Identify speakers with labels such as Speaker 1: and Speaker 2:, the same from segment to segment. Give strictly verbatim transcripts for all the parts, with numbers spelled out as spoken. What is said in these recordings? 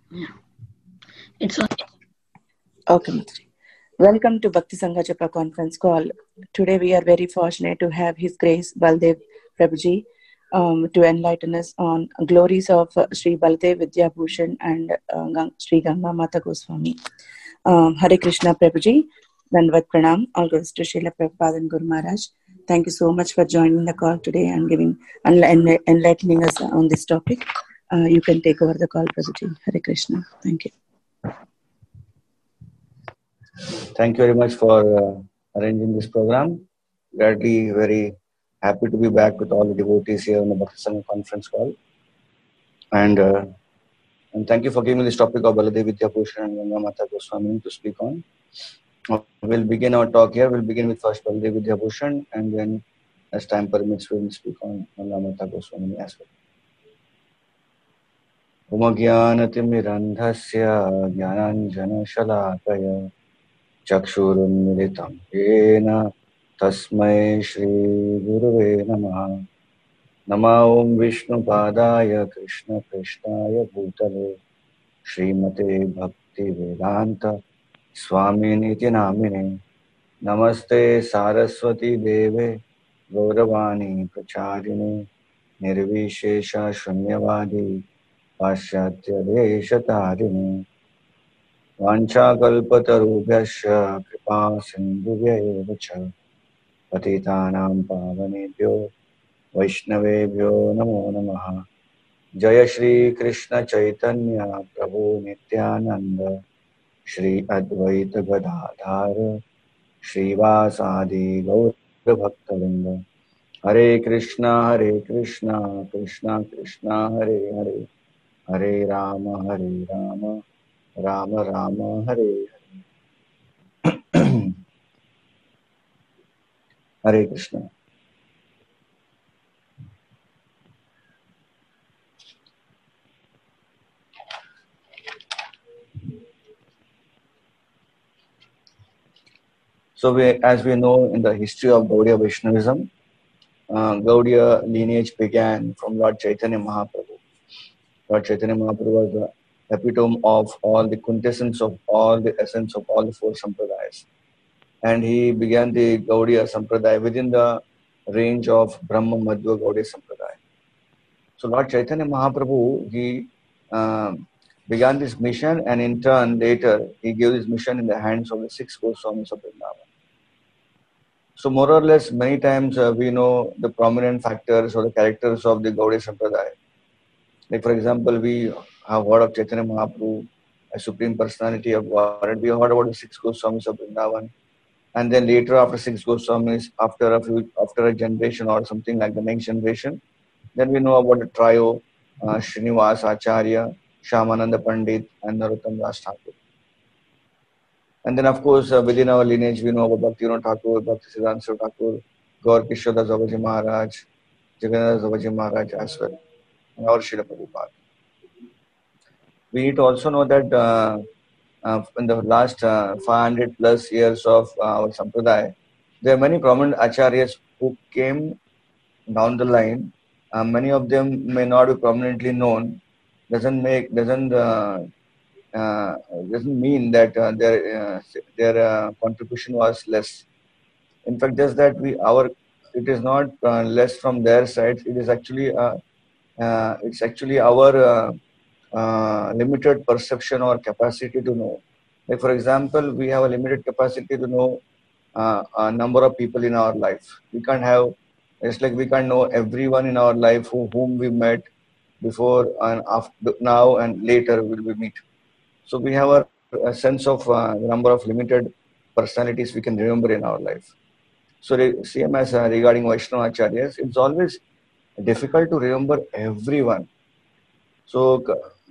Speaker 1: Yeah. It's on.
Speaker 2: Okay, Mataji. Welcome to Bhakti Sangha Japa conference call. Today we are very fortunate to have His Grace Baldev Prabhuji um, to enlighten us on glories of uh, Sri Baldev Vidya Bhushan and uh, Gang- Sri Ganga Mata Goswami. Um, Hare Krishna Prabhuji, Dandvat Pranam, all goes to Srila Prabhupada and Guru Maharaj. Thank you so much for joining the call today and giving enli- enlightening us on this topic. Uh, you can take over the call, Prabhuji. Hare Krishna. Thank you.
Speaker 3: Thank you very much for uh, arranging this program. Gladly, very happy to be back with all the devotees here on the Bhakti Sangha conference call. And uh, and thank you for giving me this topic of Baladev Vidya Bhushan and Ganga Mata Goswami to speak on. Uh, we'll begin our talk here. We'll begin with first Baladev Vidya Bhushan, and then, as time permits, we'll speak on Ganga Mata Goswami as well. उमज्ञानतिमिरन्धस्य ज्ञानाञ्जनशलाकय चक्षुरुन्मिलितं येन तस्मै श्रीगुरुवे नमः। नमो ॐ विष्णुपादाय कृष्णकृष्णाय भूतले श्रीमते भक्तिवेदान्त स्वामिनिति नामिने। नमस्ते सारस्वती देवे गौरवाणी प्रचारिणे निर्विशेष शून्यवादी पाश्चात्यदेशतारिणे। वाञ्छाकल्पतरुभ्यश्च कृपा सिन्धुभ्यैव च पतितानां पावनेभ्यो वैष्णवेभ्यो नमो नमः। जय श्री कृष्ण चैतन्य प्रभु नित्यानंद श्री अद्वैत गदाधर श्रीवासादि गौर भक्तवृंद। हरे कृष्णा हरे कृष्णा कृष्णा कृष्णा हरे हरे हरे राम हरे राम राम राम हरे हरे। हरे Krishna. So we, as we know in the history of Gaudiya Vaishnavism, uh, Gaudiya lineage began from Lord Chaitanya Mahaprabhu. Lord Chaitanya Mahaprabhu was the epitome of all the quintessence of all the essence of all the four sampradayas. And he began the Gaudiya Sampradaya within the range of Brahma Madhva Gaudiya Sampradaya. So Lord Chaitanya Mahaprabhu, he uh, began this mission, and in turn later he gave this mission in the hands of the six Goswamis of Vrindavan. So more or less many times uh, we know the prominent factors or the characters of the Gaudiya Sampradaya. Like for example, we have heard of Chaitanya Mahaprabhu, a supreme personality of Godhead. We heard about the six Goswamis of Vrindavan. And then later after six Goswamis, after a few, after a generation or something like the next generation, then we know about the trio, uh, Srinivas Acharya, Shyamananda Pandit, and Narottam Das Thakur. And then of course uh, within our lineage we know about Bhaktivinoda Thakur, Bhaktisiddhanta Thakur, Gaur Kishore Das Babaji Maharaj, Jagannath Das Babaji Maharaj as well, and our Srila Prabhupada. We need to also know that uh, uh, in the last uh, five hundred plus years of uh, our Sampradaya, there are many prominent acharyas who came down the line. Uh, many of them may not be prominently known. Doesn't make doesn't uh, uh, doesn't mean that uh, their uh, their uh, contribution was less. In fact, just that we our it is not uh, less from their side. It is actually uh, uh, it's actually our uh, uh, limited perception or capacity to know. Like for example, we have a limited capacity to know uh, a number of people in our life. We can't have, it's like we can't know everyone in our life who, whom we met before and after, now and later will we meet. So we have a, a sense of uh, the number of limited personalities we can remember in our life. So same as uh, regarding Vaishnava Acharyas, it's always difficult to remember everyone. So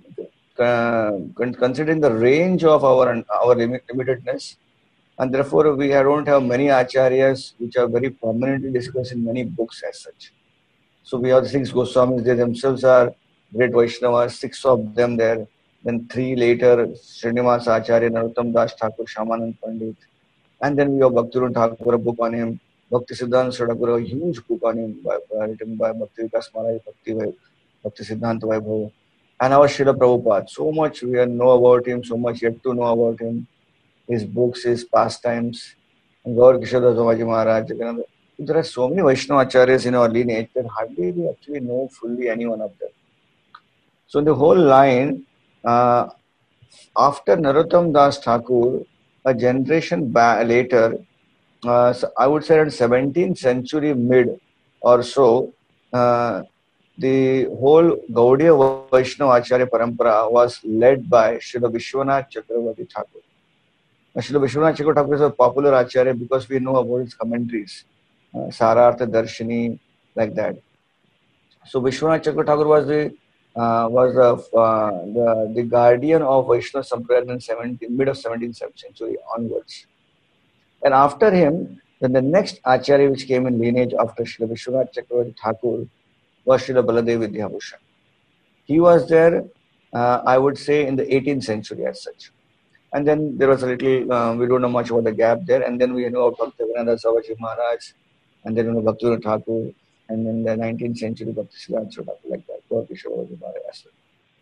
Speaker 3: uh, considering the range of our our limit, limitedness, and therefore we don't have many acharyas which are very prominently discussed in many books as such. So we have the six Goswamis, they themselves are great Vaishnavas, six of them there. Then three later, Srinivasa Acharya, Narottam Das Thakur, Shyamanand Pandit. And then we have Bhaktivinoda Thakur, a book on him. Bhaktisiddhanta Thakur, a huge book on him by, uh, written by Bhakti Vikas Maharaj, Bhakti, Bhakti Siddhanta Vaibhava. And our Srila Prabhupada, so much we know about him, so much yet to know about him, his books, his pastimes, and Gaur Kishore Maharaj Maharaj. There are so many Vaishnava acharyas in our lineage that hardly we actually know fully any one of them. So the whole line, uh, after Narottam Das Thakur, a generation ba- later, uh, so I would say in seventeenth century mid or so, uh, the whole Gaudiya Vaishnava Acharya Parampara was led by Srila Vishwanath Chakravarti Thakur. Srila Vishwanath Chakravarti Thakur is a popular Acharya because we know about his commentaries, uh, Sarartha Darshini, like that. So Vishwanath Chakravarti Thakur was the uh, was the, uh, the the guardian of Vaishnava Sampradaya in seventeenth, mid of seventeenth century onwards. And after him, then the next Acharya which came in lineage after Srila Vishwanath Chakravarti Thakur was Srila Baladev Vidyabhushan. He was there, uh, I would say, in the eighteenth century as such. And then there was a little, uh, we don't know much about the gap there. And then we know about Bhaktivedanta Sarvaji Maharaj, and then you know Bhaktivinoda Thakur, and then the nineteenth century Bhakti Siddhanta Thakur, like that, Gaur Kishore Maharaj as well.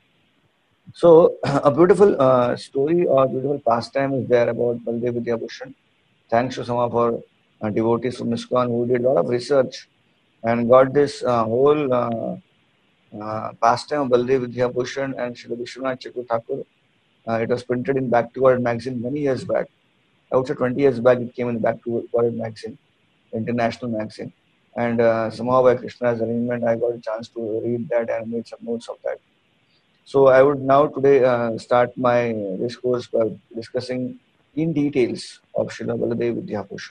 Speaker 3: So a beautiful uh, story or beautiful pastime is there about Baladev Vidyabhushan. Thanks to some of our uh, devotees from ISKCON who did a lot of research and got this uh, whole uh, uh, pastime of Baladev Vidyabhushan and Srila Vishwanath Chakravarti Thakur. Uh, it was printed in Back to World magazine many years back. I would say twenty years back it came in Back to World magazine, international magazine. And uh, somehow by Krishna's arrangement, I got a chance to read that and made some notes of that. So I would now today uh, start my discourse by discussing in details of Srila Baladev Vidyabhushan.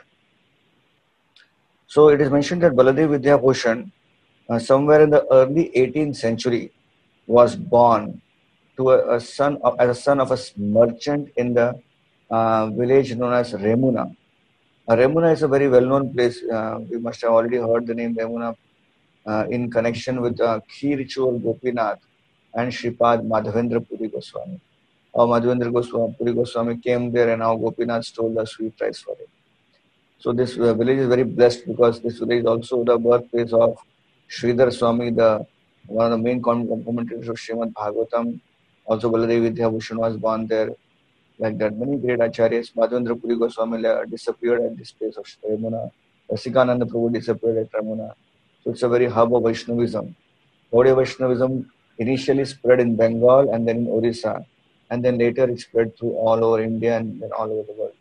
Speaker 3: So it is mentioned that Baladev Vidyabhushan, uh, somewhere in the early eighteenth century, was born to a, a son of, as a son of a merchant in the uh, village known as Remuna. Uh, Remuna is a very well-known place. Uh, we must have already heard the name Remuna uh, in connection with uh, Khirchur Gopinath and Shripad Madhavendra Puri Goswami. Uh, Madhavendra Goswami, Puri Goswami came there and now Gopinath stole the sweet rice for him. So this uh, village is very blessed because this village is also the birthplace of Sridhar Swami, the one of the main commentators of Srimad Bhagavatam. Also Baladev Vidyabhushan was born there. Like that, many great acharyas. Madhavendra Puri Goswami disappeared at this place of Remuna. Rasikananda Prabhu disappeared at Remuna. So it's a very hub of Vaishnavism. Gaudiya Vaishnavism initially spread in Bengal and then in Orissa, and then later it spread through all over India and then all over the world.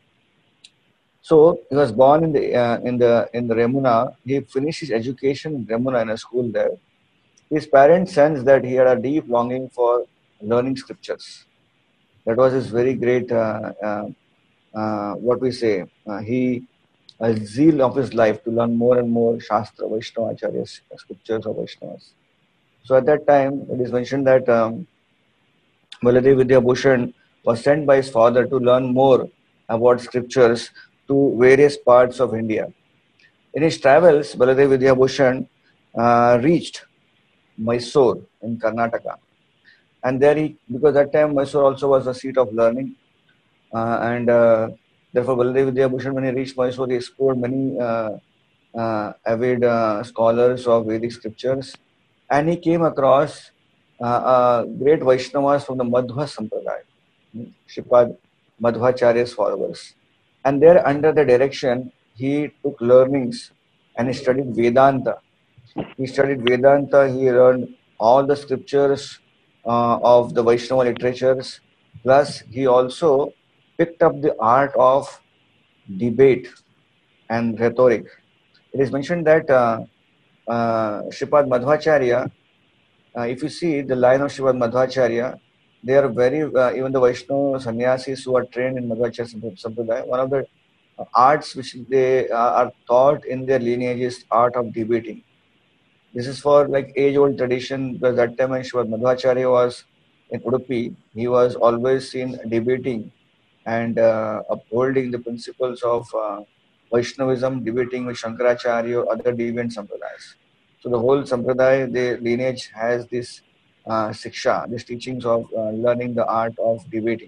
Speaker 3: So he was born in the uh, in the in the Remuna. He finished his education in Remuna in a school there. His parents sensed that he had a deep longing for learning scriptures. That was his very great, uh, uh, uh, what we say, uh, he, a zeal of his life to learn more and more Shastra, Vaishnava Acharyas, scriptures of Vaishnavas. So at that time, it is mentioned that um, Baladev Vidyabhushan was sent by his father to learn more about scriptures to various parts of India. In his travels, Baladev Vidyabhushan uh, reached Mysore in Karnataka. And there he, because that time Mysore also was the seat of learning. Uh, and uh, therefore Baladev Vidyabhushan, when he reached Mysore, he explored many uh, uh, avid uh, scholars of Vedic scriptures. And he came across uh, uh, great Vaishnavas from the Madhva Sampradaya, Shripad Madhvacharya's followers. And there under the direction, he took learnings and he studied Vedanta. He studied Vedanta, he learned all the scriptures uh, of the Vaishnava literatures, plus he also picked up the art of debate and rhetoric. It is mentioned that uh, uh, Shripad Madhvacharya, uh, if you see the line of Shripad Madhvacharya, they are very, uh, even the Vaishnava sannyasis who are trained in Madhvacharya Sampradaya, one of the uh, arts which they uh, are taught in their lineage is art of debating. This is for like age-old tradition, because that time when Sripad Madhvacharya was in Udupi, he was always seen debating and uh, upholding the principles of uh, Vaishnavism, debating with Shankaracharya or other deviant sampradayas. So the whole sampradaya, the lineage has this uh, siksha, these teachings of uh, learning the art of debating.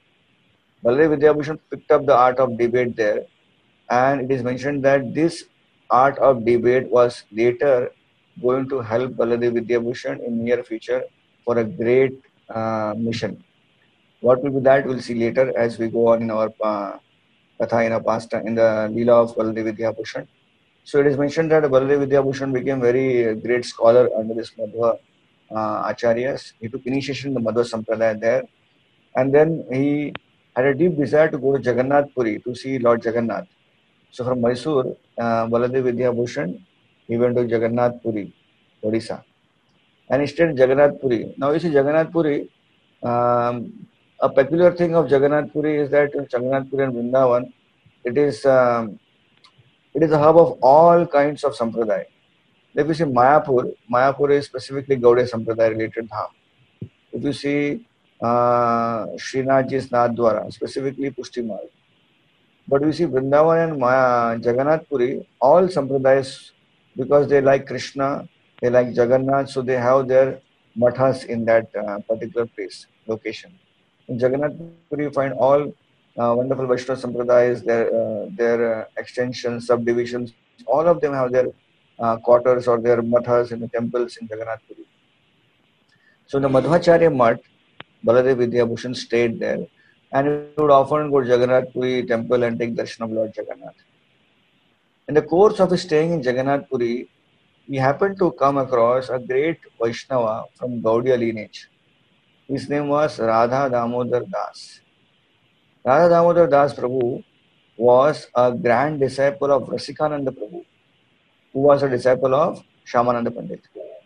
Speaker 3: Baladev Vidyabhushan picked up the art of debate there, and it is mentioned that this art of debate was later going to help Baladev Vidyabhushan in near future for a great uh, mission. What will be that? We'll see later as we go on in our uh, Katha in our past in the Leela of Baladev Vidyabhushan. So it is mentioned that Baladev Vidyabhushan became very great scholar under this Madhva uh, Acharyas. He took initiation in the Madhva Sampradaya there, and then he had a deep desire to go to Jagannath Puri to see Lord Jagannath. So from Mysore, uh, Baladev Vidyabhushan, he went to Jagannath Puri, Odisha, and he stayed in Jagannath Puri. Now you see Jagannath Puri. Um, a peculiar thing of Jagannath Puri is that in Jagannath Puri and Vrindavan, it is um, it is a hub of all kinds of sampradaya. If you see Mayapur, Mayapur is specifically Gaudiya Sampradaya related dham. If you see uh, Srinathji's Nathdwara, specifically Pushti Marg. But we see Vrindavan and Maya, Jagannath Puri, all sampradayas, because they like Krishna, they like Jagannath, so they have their mathas in that uh, particular place, location. In Jagannath Puri, you find all uh, wonderful Vaishnava sampradayas, their, uh, their uh, extensions, subdivisions, all of them have their uh, quarters or their mathas in the temples in Jagannath Puri. So the Madhvacharya Math, Baladev Vidyabhushan stayed there, and he would often go to Jagannath Puri temple and take darshan of Lord Jagannath. In the course of his staying in Jagannath Puri, he happened to come across a great Vaishnava from Gaudiya lineage. His name was Radha Damodar Das. Radha Damodar Das Prabhu was a grand disciple of Rasikananda Prabhu, who was a disciple of Shyamananda Pandit.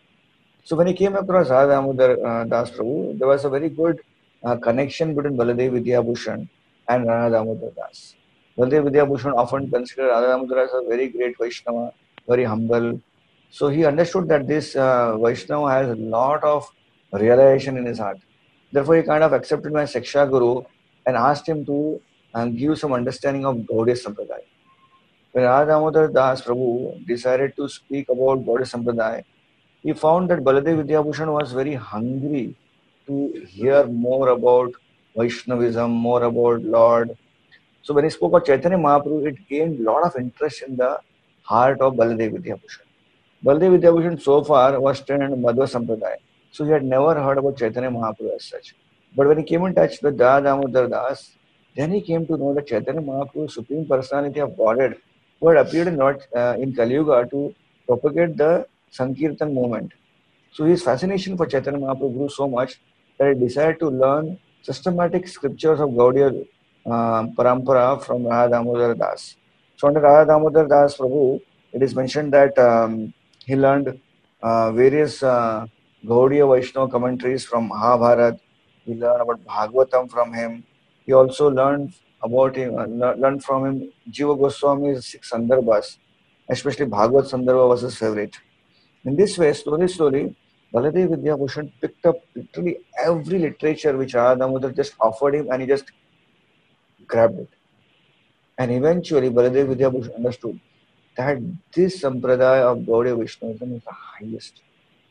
Speaker 3: So when he came across Radha Damodar uh, Das Prabhu, there was a very good uh, connection between Baladev Vidyabhushan and Radha Damodar Das. Baladev Vidyabhushan often considered Radha Damodar as a very great Vaishnava, very humble. So he understood that this uh, Vaishnava has a lot of realization in his heart. Therefore, he kind of accepted my Shiksha Guru and asked him to uh, give some understanding of Gaudiya Sampradaya. When Radha Damodar Das Prabhu decided to speak about Gaudiya Sampradaya, he found that Baladev Vidyabhushan was very hungry to hear more about Vaishnavism, more about Lord. So when he spoke of Chaitanya Mahaprabhu, it gained a lot of interest in the heart of Baladev Vidyabhushan. Baladev Vidyabhushan so far was trained in Madhva Sampradaya, so he had never heard about Chaitanya Mahaprabhu as such. But when he came in touch with Radha Damodar Das, then he came to know that Chaitanya Mahaprabhu, Supreme Personality of Godhead, who had appeared in, Lord, uh, in Kali Yuga to propagate the Sankirtan movement. So his fascination for Chaitanya Mahaprabhu grew so much that he decided to learn systematic scriptures of Gaudiya uh, Parampara from Radha Damodar Das. So under Radha Damodar Das Prabhu, it is mentioned that um, he learned uh, various uh, Gaudiya Vaishnava commentaries from Mahabharata. He learned about Bhagavatam from him. He also learned about him, uh, learned from him Jiva Goswami's six Sandarbhas, especially Bhagavad Sandarbha was his favorite. In this way, slowly, slowly, Baladev Vidyabhushan picked up literally every literature which Radha Damodar just offered him, and he just grabbed it. And eventually, Baladev Vidyabhushan understood that this sampradaya of Gaudiya Vaishnavism is the highest.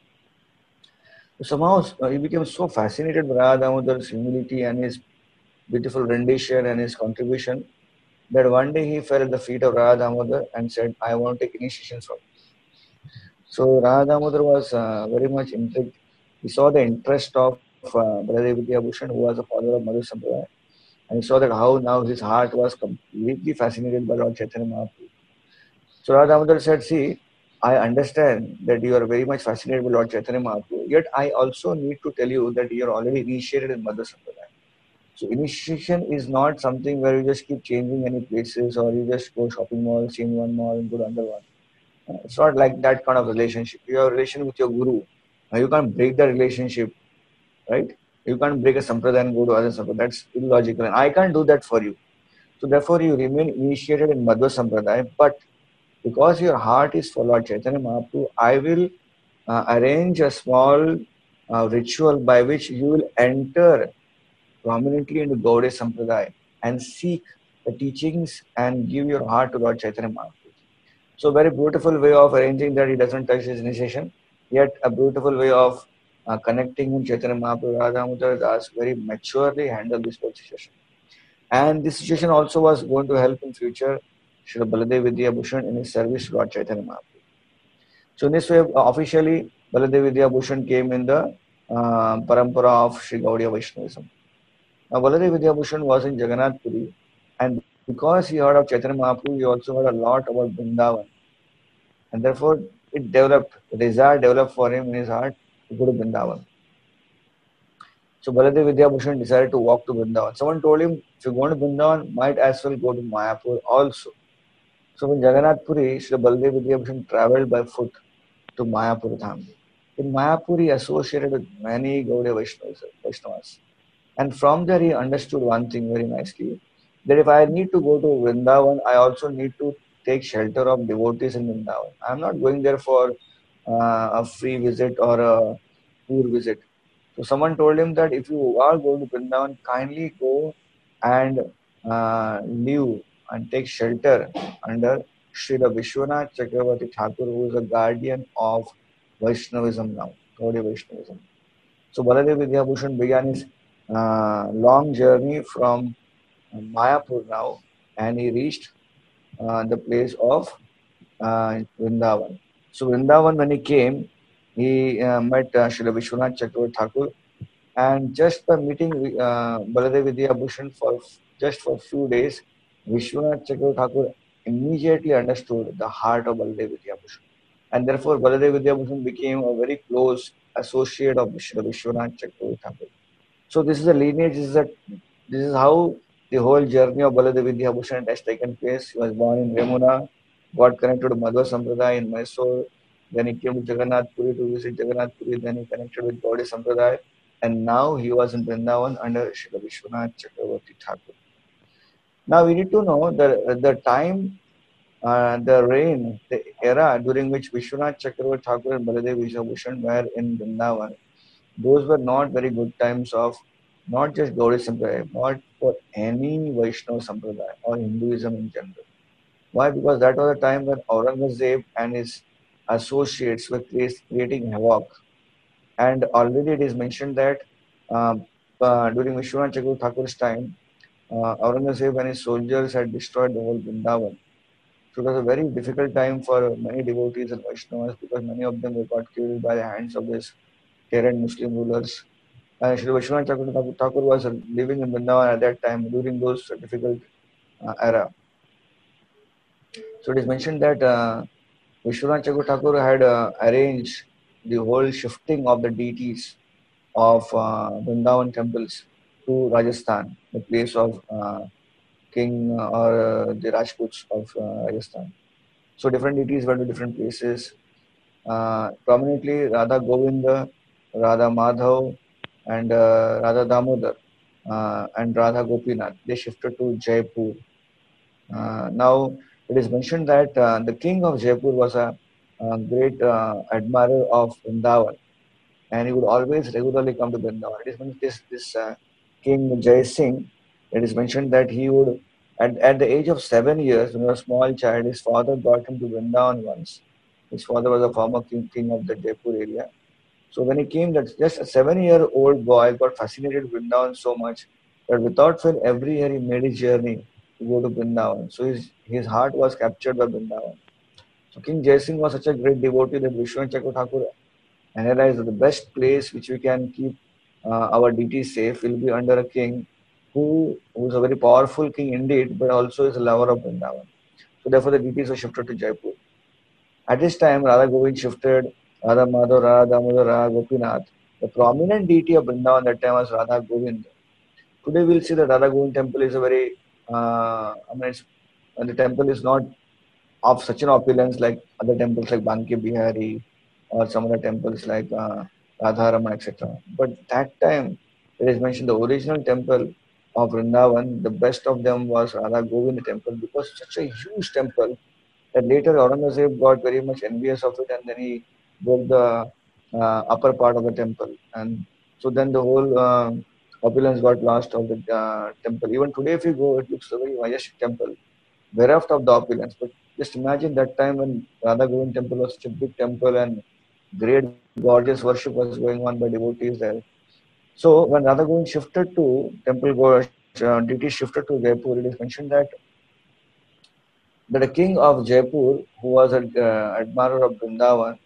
Speaker 3: So somehow uh, he became so fascinated by Radha Damodar's humility and his beautiful rendition and his contribution that one day he fell at the feet of Radha Damodar and said, I want to take initiation from you. So Radha Damodar was uh, very much intrigued. He saw the interest of uh, Baladev Vidyabhushan, who was a follower of Madhva Sampradaya, and he saw that how now his heart was completely fascinated by Lord Chaitanya Mahaprabhu. So Radha Damodar said, see, I understand that you are very much fascinated by Lord Chaitanya Mahaprabhu, yet I also need to tell you that you are already initiated in Madhva Sampradaya. So initiation is not something where you just keep changing any places or you just go shopping mall, change one mall and go to another one. Uh, it's not like that kind of relationship. You have a relation with your guru. Uh, you can't break the relationship, right? You can't break a sampradaya and go to other sampradaya. That's illogical. And I can't do that for you. So therefore you remain initiated in Madhva Sampradaya, but because your heart is for Lord Chaitanya Mahaprabhu, I will uh, arrange a small uh, ritual by which you will enter prominently into Gaudiya Sampradaya and seek the teachings and give your heart to Lord Chaitanya Mahaprabhu. So very beautiful way of arranging that he doesn't touch his initiation, yet a beautiful way of uh, connecting with Chaitanya Mahaprabhu. Radha Damodar Das very maturely handled this whole situation. And this situation also was going to help in future Srila Baladev Vidyabhushan in his service to Lord Chaitanya Mahaprabhu. So in this way, officially, Baladev Vidyabhushan came in the uh, parampara of Sri Gaudiya Vaishnavism. Now, Baladev Vidyabhushan was in Jagannath Puri, and because he heard of Chaitanya Mahaprabhu, he also heard a lot about Vrindavan, and therefore it developed, the desire developed for him in his heart to go to Vrindavan. So Baladev Vidyabhushan decided to walk to Vrindavan. Someone told him, if you go to Vrindavan, might as well go to Mayapur also. So in Jagannath Puri, Sri Baladev Vidyabhushan travelled by foot to Mayapur Dham. In Mayapur, he associated with many Gaudiya Vaishnavas, Vaishnavas. And from there, he understood one thing very nicely, that if I need to go to Vrindavan, I also need to take shelter of devotees in Vrindavan. I am not going there for uh, a free visit or a poor visit. So someone told him that if you are going to Vrindavan, kindly go and uh, live and take shelter under Sri Vishwanath Chakravarti Thakur, who is a guardian of Vaishnavism now, Gaudiya Vaishnavism. So Baladev Vidyabhushan began his uh, long journey from Mayapur now, and he reached uh, the place of uh, Vrindavan. So Vrindavan, when he came, he uh, met uh, Srila Vishwanath Chakravarti Thakur, and just by meeting uh, Baladev Vidyabhushan for just for a few days, Vishwanath Chakravarti Thakur immediately understood the heart of Baladev Vidyabhushan, and therefore Baladev Vidyabhushan became a very close associate of Srila Vishwanath Chakravarti Thakur. So this is a lineage. This is a this is how the whole journey of Baladev Vidyabhushan has taken place. He was born in Remuna, got connected to Madhva Sampradaya in Mysore. Then he came to Jagannath Puri to visit Jagannath Puri. Then he connected with Gaudiya Sampradaya, and now he was in Vrindavan under Srila Vishwanath Chakravarti Thakur. Now we need to know the the time, uh, the reign, the era during which Vishwanath Chakravarti Thakur and Baladev Vidyabhushan were in Vrindavan. Those were not very good times of not just Gaudiya Sampradaya, but for any Vaishnava Sampradaya or Hinduism in general. Why? Because that was a time when Aurangzeb and his associates were creating havoc. And already it is mentioned that um, uh, during Vishwanath Chakravarti Thakur's time, uh, Aurangzeb and his soldiers had destroyed the whole Vrindavan. So it was a very difficult time for many devotees and Vaishnavas, because many of them were got killed by the hands of these tyrant Muslim rulers. And Sri Vishwanath Chakravarti Thakur was living in Vrindavan at that time during those difficult uh, era. So it is mentioned that uh, Vishwanath Chakravarti Thakur had uh, arranged the whole shifting of the deities of uh, Vrindavan temples to Rajasthan, the place of uh, king uh, or uh, the Rajputs of uh, Rajasthan. So different deities went to different places. Uh, prominently Radha Govinda, Radha Madhav, and uh, Radha Damodar uh, and Radha Gopinath. They shifted to Jaipur. Uh, now it is mentioned that uh, the king of Jaipur was a, a great uh, admirer of Vrindavan, and he would always regularly come to Vrindavan. It is mentioned this this uh, King Jai Singh. It is mentioned that he would, at, at the age of seven years, when he was a small child, his father brought him to Vrindavan once. His father was a former king, king of the Jaipur area. So when he came, that just a seven-year-old boy got fascinated with Vrindavan so much that without fail, every year he made his journey to go to Vrindavan. So his, his heart was captured by Vrindavan. So King Jai Singh was such a great devotee that Vishwanath Chakravarti Thakur analyzed that the best place which we can keep uh, our deities safe will be under a king who, who is a very powerful king indeed, but also is a lover of Vrindavan. So therefore the deities were shifted to Jaipur. At this time, Radha Govind shifted, Radha Madhav, Radha Damodar, Radha Gopinath. The prominent deity of Vrindavan that time was Radha Govind. Today we'll see that Radha Govind temple is a very, uh, I mean, it's, and the temple is not of such an opulence like other temples like Banke Bihari or some other temples like uh, Radharama, et cetera. But that time, it is mentioned the original temple of Vrindavan, the best of them was Radha Govind temple, because such a huge temple that later Aurangzeb got very much envious of it, and then he broke the uh, upper part of the temple. And so then the whole uh, opulence got lost of the uh, temple. Even today, if you go, it looks a very majestic temple, bereft of the opulence. But just imagine that time when Radha Govind temple was such a big temple and great gorgeous worship was going on by devotees there. So when Radha Govind shifted to temple, uh, deity shifted to Jaipur, it is mentioned that that the king of Jaipur, who was an uh, admirer of Vrindavan,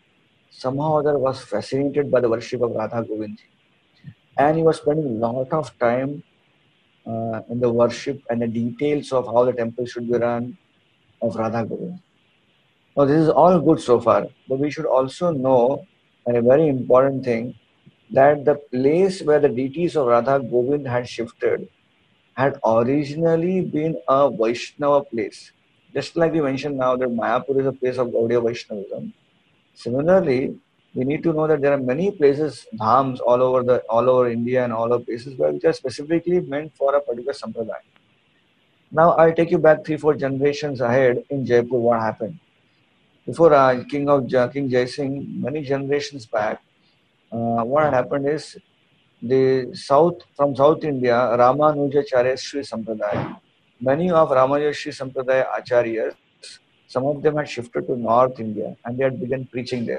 Speaker 3: somehow or other was fascinated by the worship of Radha Govind. And he was spending a lot of time uh, in the worship and the details of how the temple should be run of Radha Govind. Now, this is all good so far, but we should also know, and a very important thing, that the place where the deities of Radha Govind had shifted had originally been a Vaishnava place. Just like we mentioned now that Mayapur is a place of Gaudiya Vaishnavism. Similarly, we need to know that there are many places, dhams all over the all over India and all over places where which are specifically meant for a particular sampradaya. Now I'll take you back three, four generations ahead in Jaipur. What happened before uh, King of Ja- King Jai Singh? Many generations back, uh, what happened is the south from South India, Ramanujacharya Sri Sampradaya. Many of Ramanujacharya Sri Sampradaya acharyas, some of them had shifted to North India and they had begun preaching there.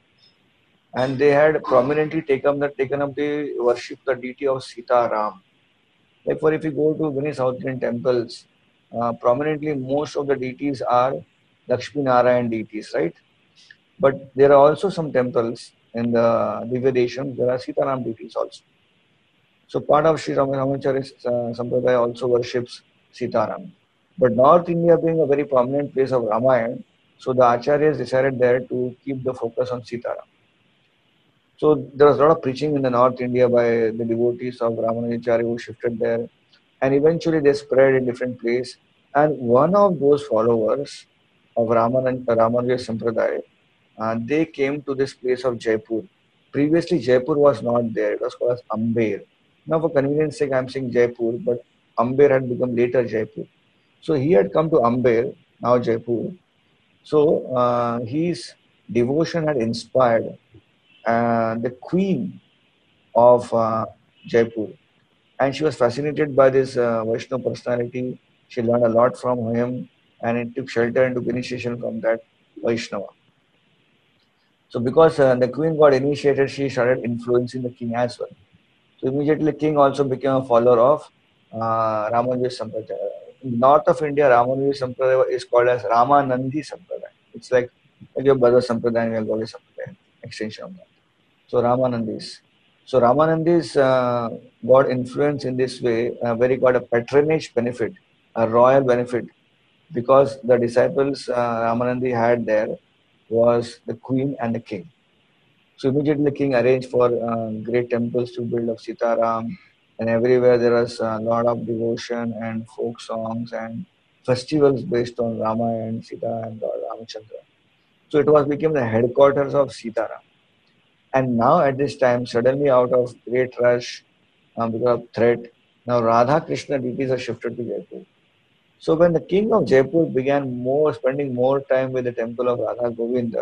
Speaker 3: And they had prominently taken, the, taken up the worship the deity of Sita Ram. Like for if you go to many South Indian temples, uh, prominently most of the deities are Lakshmi Narayan deities, right? But there are also some temples in the Divya Desham, there are Sita Ram deities also. So part of Sri Ramacharya uh, Sampradaya also worships Sitaram. But North India being a very prominent place of Ramayana, so the Acharyas decided there to keep the focus on Sitaram. So there was a lot of preaching in the North India by the devotees of Ramanujacharya who shifted there. And eventually they spread in different places. And one of those followers of Ramanuja Ramanuja Sampradaya, uh, they came to this place of Jaipur. Previously, Jaipur was not there. It was called as Amber. Now, for convenience sake, I'm saying Jaipur, but Amber had become later Jaipur. So he had come to Amber, now Jaipur. So uh, his devotion had inspired uh, the queen of uh, Jaipur. And she was fascinated by this uh, Vaishnava personality. She learned a lot from him and it took shelter and took initiation from that Vaishnava. So because uh, the queen got initiated, she started influencing the king as well. So immediately king also became a follower of uh, Ramanuja Sampradaya. In the north of India, Ramanuja Sampradaya is called as Ramanandi Sampradaya. It's like, like your brother Sampradaya and your Gaudiya Sampradaya, extension of that. So Ramanandis. So Ramanandis uh, got influence in this way, uh, where he got a patronage benefit, a royal benefit, because the disciples uh, Ramanandi had there was the queen and the king. So immediately the king arranged for uh, great temples to build of Sitaram, and everywhere there was a lot of devotion and folk songs and festivals based on Rama and Sita and Lord Ramachandra. So it was became the headquarters of Sitaram. And now at this time, suddenly out of great rush, um, because of threat, now Radha Krishna deities are shifted to Jaipur. So when the king of Jaipur began more spending more time with the temple of Radha Govinda,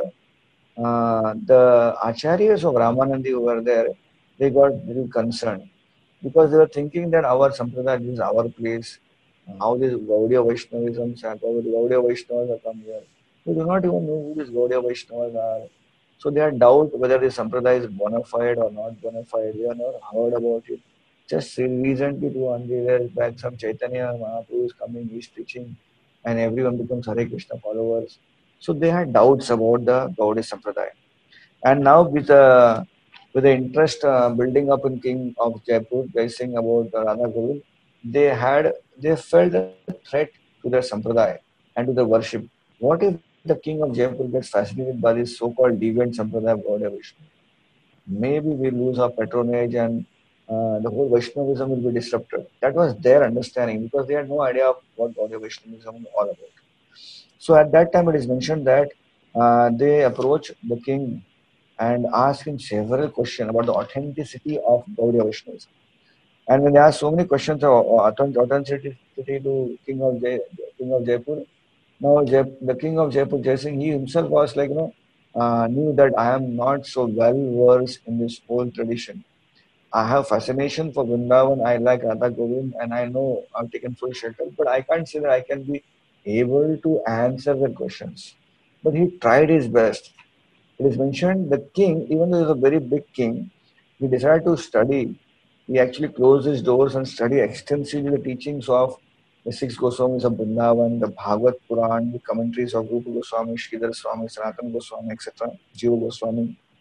Speaker 3: uh, the acharyas of Ramanandi who were there, they got very concerned because they were thinking that our sampradaya is our place. How this Gaudiya Vaishnavism, Gaudiya Vaishnavas have come here. We do not even know who these Gaudiya Vaishnavas are. So they had doubt whether this sampradaya is bona fide or not bona fide. They have never heard about it. Just recently, two hundred years back, some Chaitanya Mahaprabhu is coming, he's preaching, and everyone becomes Hare Krishna followers. So they had doubts about the Gaudiya Sampradaya. And now with the with the interest uh, building up in King of Jaipur, they sing about uh, Radha Govind, they had they felt a threat to their Sampradaya and to the worship. What if the King of Jaipur gets fascinated by this so-called deviant Sampradaya of Gaudiya Vishnu? Maybe we lose our patronage and uh, the whole Vaishnavism will be disrupted. That was their understanding because they had no idea of what Gaudiya Vaishnavism is all about. So at that time, it is mentioned that uh, they approach the king and ask him several questions about the authenticity of Gaudiya Vaishnavism. And when they ask so many questions of authenticity to King of Jai, King of Jaipur, now Jai, the King of Jaipur, Jai Singh, he himself was like, you know, uh, knew that I am not so well versed in this whole tradition. I have fascination for Vrindavan. I like Radha Govind, and I know I've taken full shelter, but I can't say that I can be able to answer the questions. But he tried his best. It is mentioned the king, even though he was a very big king, he decided to study. He actually closed his doors and studied extensively the teachings of the six Goswamis of Vrindavan, the Bhagavad Puran, the commentaries of Rupa Goswami, Sridhar Swami, Sanatana Goswami, et cetera, Jiva Goswami.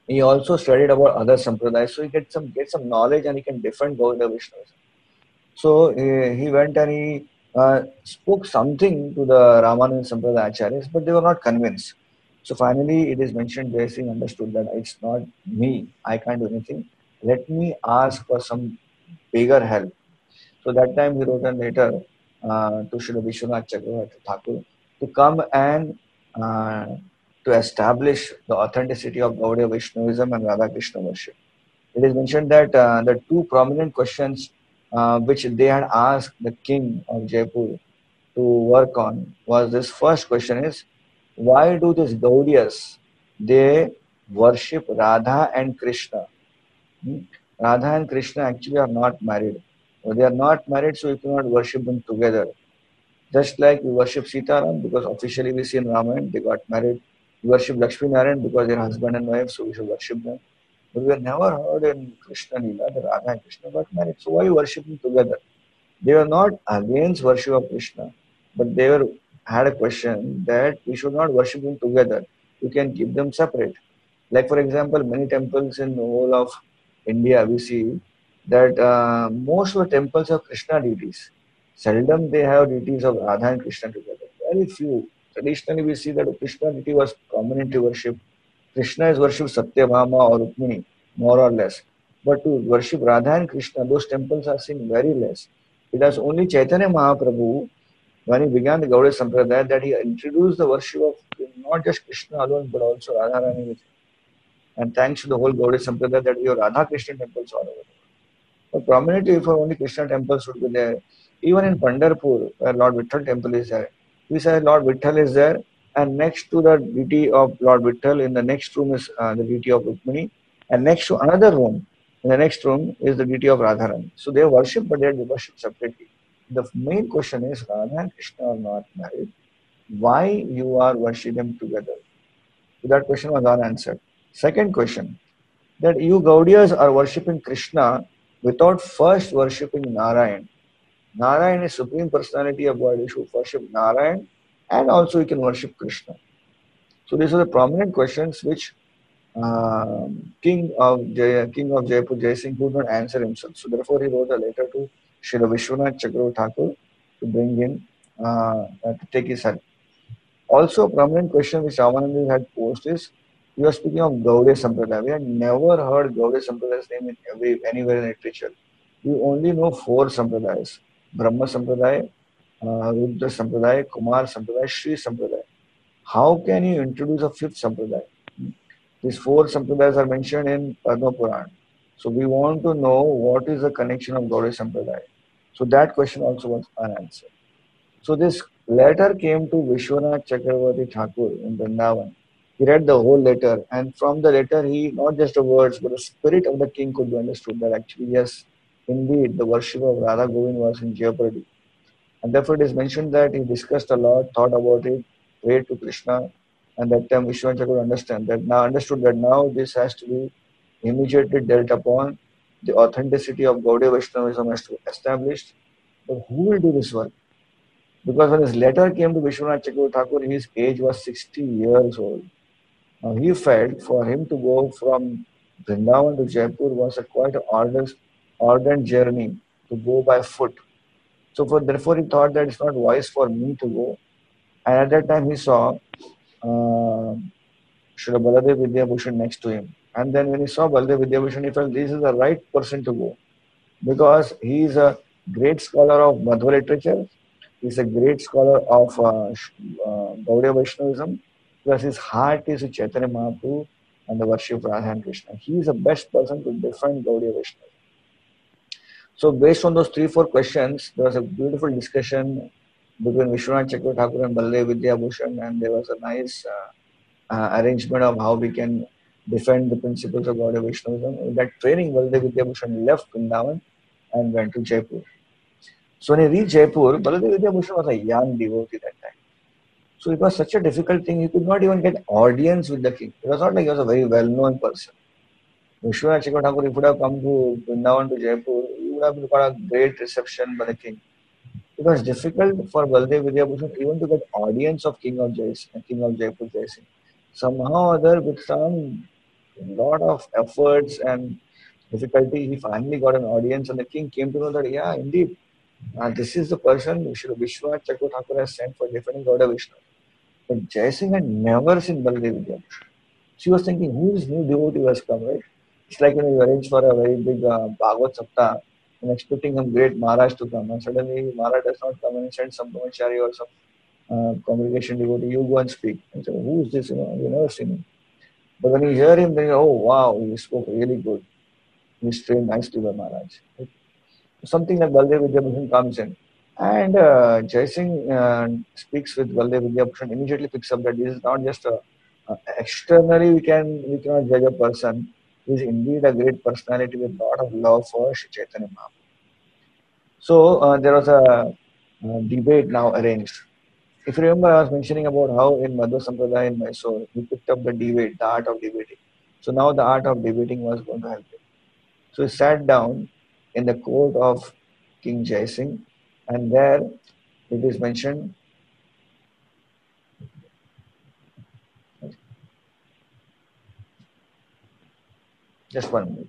Speaker 3: He also studied about other sampradayas, so he get some get some knowledge and he can defend Gaudiya Vaishnavism. So uh, he went and he uh, spoke something to the Ramanujan Sampradaya Acharyas, but they were not convinced. So finally, it is mentioned, Jai Singh understood that it's not me, I can't do anything. Let me ask for some bigger help. So that time he wrote a letter uh, to Srila Vishwanath Chakravarti Thakur to come and uh, to establish the authenticity of Gaudiya Vaishnavism and Radha Krishna worship. It is mentioned that uh, the two prominent questions uh, which they had asked the king of Jaipur to work on was this first question is, why do these Gaudiyas, they worship Radha and Krishna? Hmm? Radha and Krishna actually are not married. Well, they are not married, so you cannot worship them together. Just like we worship Sitaram because officially we see in Ramayana they got married. We worship Lakshmi Narayan because they're husband and wife, so we should worship them. But we have never heard in Krishna Lila that Radha and Krishna got married. So why worship them together? They were not against worship of Krishna, but they were had a question that we should not worship them together. You can keep them separate. Like for example, many temples in the whole of India, we see that uh, most of the temples have Krishna deities. Seldom they have deities of Radha and Krishna together. Very few. Traditionally, we see that Krishna deity was prominently worshipped. Krishna is worshipped Satyabhama or Rukmini, more or less. But to worship Radha and Krishna, those temples are seen very less. It was only Chaitanya Mahaprabhu, when he began the Gaudiya Sampradaya, that he introduced the worship of not just Krishna alone, but also Radharani with him. And thanks to the whole Gaudiya Sampradaya that we have Radha Krishna temples all over. But prominently, if only Krishna temples would be there, even in Pandharpur, where Lord Vitthal temple is there, we say Lord Vitthal is there, and next to the deity of Lord Vitthal, in the next room is uh, the deity of Rukmini, and next to another room, in the next room is the deity of Radharani. So they worship, but they worship separately. The main question is, Radha and Krishna are not married. Why you are worshiping them together? So that question was unanswered. Second question, that you Gaudiyas are worshipping Krishna without first worshipping Narayan. Narayan is Supreme Personality of God. You should worship Narayan and also you can worship Krishna. So these are the prominent questions which uh, King of Jaya, King of Jaipur, Jai Singh could not answer himself. So therefore he wrote a letter to Srila Vishwanath Chakravarti Thakur to bring in, uh, to take his help. Also a prominent question which Ramananda had posed is, you are speaking of Gaudiya Sampradaya. We had never heard Gaudiya Sampradaya's name in every, anywhere in literature. We only know four Sampradayas. Brahma Sampradaya, uh, Rudra Sampradaya, Kumar Sampradaya, Sri Sampradaya. How can you introduce a fifth Sampradaya? These four Sampradayas are mentioned in Padma Purana. So we want to know what is the connection of Gaudiya Sampradaya. So that question also was unanswered. So this letter came to Vishwanath Chakravarti Thakur in Vrindavan. He read the whole letter, and from the letter, he not just the words, but the spirit of the king could be understood that actually, yes, indeed, the worship of Radha Govind was in jeopardy. And therefore, it is mentioned that he discussed a lot, thought about it, prayed to Krishna, and that time Vishwanath Chakravarti understand that now understood that now this has to be immediately dealt upon. The authenticity of Gaudiya Vaishnavism has to be established. But who will do this work? Because when his letter came to Vishwanath Chakravarti Thakur, his age was sixty years old. Now he felt for him to go from Vrindavan to Jaipur was a quite an ardent journey to go by foot. So for, therefore he thought that it's not wise for me to go. And at that time he saw uh, Srila Baladev Vidyabhushan next to him. And then when he saw Baladev Vidyabhushan, he felt this is the right person to go. Because he is a great scholar of Madhva literature. He is a great scholar of uh, uh, Gaudiya Vaishnavism. Plus his heart is with Chaitanya Mahaprabhu and the worship of Radha and Krishna. He is the best person to defend Gaudiya Vaishnavism. So based on those three, four questions, there was a beautiful discussion between Vishwanath Chakravarti Thakur and Baladev Vidyabhushan, and there was a nice uh, uh, arrangement of how we can defend the principles of Gaudiya Vaishnavism. In that training, Baladev Vidyabhushan left Vrindavan and went to Jaipur. So when he reached Jaipur, Baladev Vidyabhushan was a young devotee that time. So it was such a difficult thing, he could not even get audience with the king. It was not like he was a very well-known person. Vishwanath Chakravarti Thakur, if he would have come to Vrindavan to Jaipur, he would have got a great reception by the king. It was difficult for Baladev Vidyabhushan even to get audience of King of Jai Singh, King of Jaipur Jai Singh. Somehow or other, with some a lot of efforts and difficulty, he finally got an audience, and the king came to know that, yeah, indeed, uh, this is the person Shri Vishwanath Chakravarti Thakur has sent for defending Gaudiya Vaishnava. But Jai Singh had never seen Baladev Vidyabhushan. She was thinking, who is new devotee has come, right? It's like when you arrange for a very big uh, Bhagavad Saptah and expecting some great Maharaj to come, and suddenly Maharaj does not come and send some brahmachari or some uh, congregation devotee, you go and speak. And say, who is this? You know, you never seen him. But when you hear him, then you oh wow, he spoke really good. He trained nicely by Maharaj. Right? Something like Baladev Vidyabhushan comes in. And uh, Jai Singh uh, speaks with Baladev Vidyabhushan, immediately picks up that this is not just a, uh, externally we can we cannot judge a person. He is indeed a great personality with a lot of love for Shri Chaitanya Mahaprabhu. So uh, there was a, a debate now arranged. If you remember, I was mentioning about how in Madhva Sampradaya in Mysore, he picked up the debate, the art of debating. So now the art of debating was going to help him. So he sat down in the court of King Jai Singh, and there it is mentioned. Just one minute.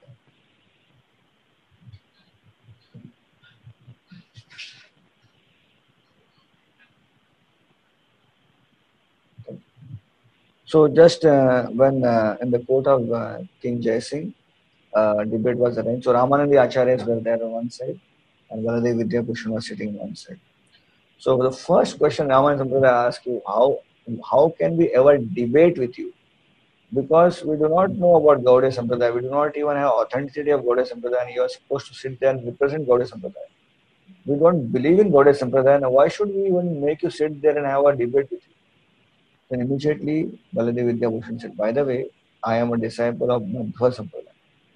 Speaker 3: So just uh, when uh, in the court of uh, King Jai Singh, uh, debate was arranged. So Ramanandi Acharyas were there on one side, and Baladev Vidyabhushan was sitting on one side. So the first question Ramananda Sampradaya asked you, how how can we ever debate with you? Because we do not know about Gaudiya Sampradaya, we do not even have authenticity of Gaudiya Sampradaya, and you are supposed to sit there and represent Gaudiya Sampradaya. We don't believe in Gaudiya Sampradaya, and why should we even make you sit there and have a debate with you? Then immediately Baladev Vidyabhushan said, by the way, I am a disciple of Madhva Sampradaya.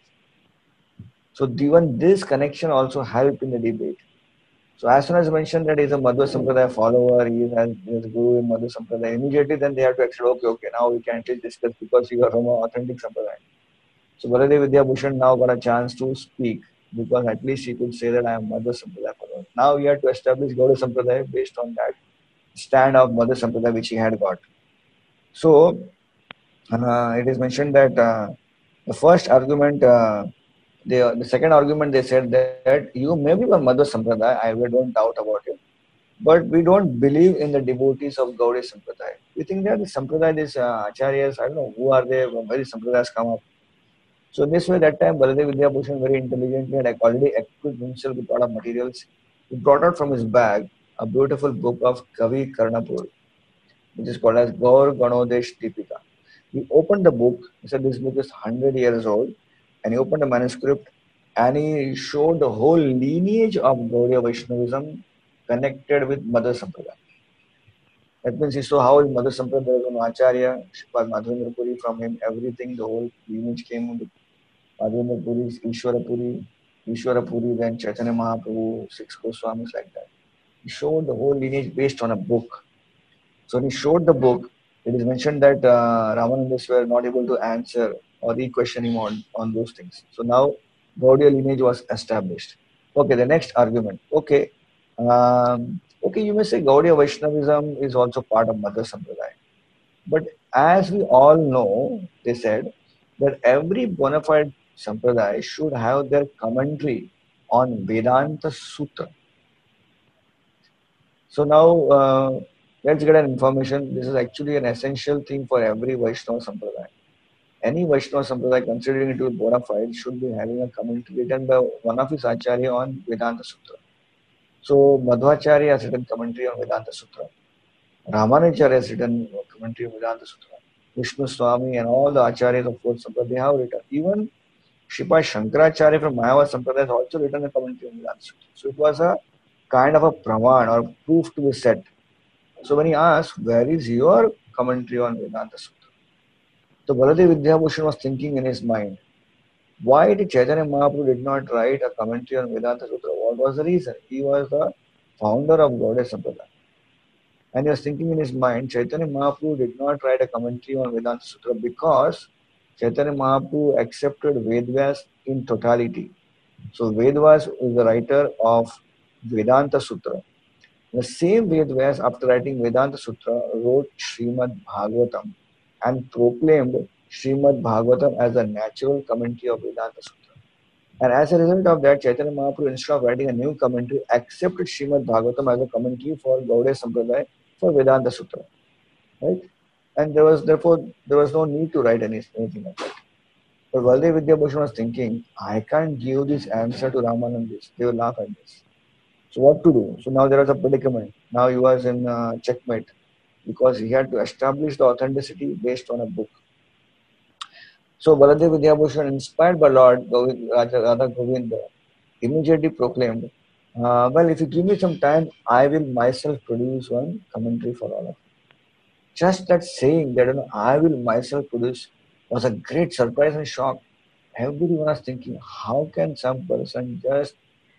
Speaker 3: So even this connection also helped in the debate. So as soon as I mentioned that he is a Madhva Sampradaya follower, he has his guru in Madhva Sampradaya, immediately then they have to accept, okay, okay, now we can discuss because you are from an authentic Sampradaya. So Baladev Vidyabhushan now got a chance to speak because at least he could say that I am Madhva Sampradaya follower. Now we have to establish Gaudiya Sampradaya based on that stand of Madhva Sampradaya which he had got. So uh, it is mentioned that uh, the first argument, uh, the, the second argument they said that you may be from Madhva Sampradaya, I don't doubt about it, but we don't believe in the devotees of Gaudiya Sampradaya. We think that the Sampradaya, these uh, Acharyas, I don't know who are they, very Sampradayas come up. So this way, that time Baladev Vidyabhushan very intelligently had already equipped himself with a lot of materials. He brought out from his bag a beautiful book of Kavi Karnapur, which is called as Gaur Ganodesh Deepika. He opened the book, he said this book is one hundred years old, and he opened the manuscript and he showed the whole lineage of Gaudiya Vaishnavism connected with Madhva Sampradaya. That means he saw how in Madhva Sampradaya there was an Acharya, Sripad Madhavendra Puri, from him everything, the whole lineage came with Madhavendra Puri, Ishwara Puri, Ishwara Puri, then Chaitanya Mahaprabhu, six Goswamis, like that. He showed the whole lineage based on a book. So when he showed the book, it is mentioned that uh, Ramanandis were not able to answer or re-question him on, on those things. So now Gaudiya lineage was established. Okay, the next argument. Okay, um, okay, you may say Gaudiya Vaishnavism is also part of Madhva Sampradaya. But as we all know, they said that every bona fide Sampradaya should have their commentary on Vedanta Sutra. So now, uh, let's get an information. This is actually an essential thing for every Vaishnava Sampradaya. Any Vaishnava Sampradaya considering it to be bona fide should be having a commentary written by one of his Acharya on Vedanta Sutra. So Madhvacharya has written commentary on Vedanta Sutra. Ramanacharya has written commentary on Vedanta Sutra. Vishnu Swami and all the Acharyas of fourth Sampradaya, they have written. Even Sripad Shankaracharya from Mayavad Sampradaya has also written a commentary on Vedanta Sutra. So it was a kind of a praman or proof to be set. So when he asked, where is your commentary on Vedanta Sutra? So Baladev Vidyabhushan was thinking in his mind, why did Chaitanya Mahaprabhu did not write a commentary on Vedanta Sutra? What was the reason? He was the founder of Gaudiya Sampradaya. And he was thinking in his mind, Chaitanya Mahaprabhu did not write a commentary on Vedanta Sutra because Chaitanya Mahaprabhu accepted Vedvyas in totality. So Vedvyas is the writer of Vedanta Sutra. The same Vedvyas, after writing Vedanta Sutra, wrote Srimad Bhagavatam and proclaimed Srimad Bhagavatam as a natural commentary of Vedanta Sutra. And as a result of that, Chaitanya Mahaprabhu, instead of writing a new commentary, accepted Srimad Bhagavatam as a commentary for Gaudiya Sampradaya for Vedanta Sutra. Right? And there was therefore there was no need to write any, anything like that. But Baldev Vidyabhushan was thinking, I can't give this answer to Ramanandis. They will laugh at this. So what to do? So now there was a predicament. Now he was in uh, checkmate because he had to establish the authenticity based on a book. So Baladev Vidyabhushan, inspired by Lord Govind, Raja Radha Govinda, immediately proclaimed, uh, well, if you give me some time, I will myself produce one commentary for all of you. Just that saying that, you know, I will myself produce was a great surprise and shock. Everyone was thinking, how can some person just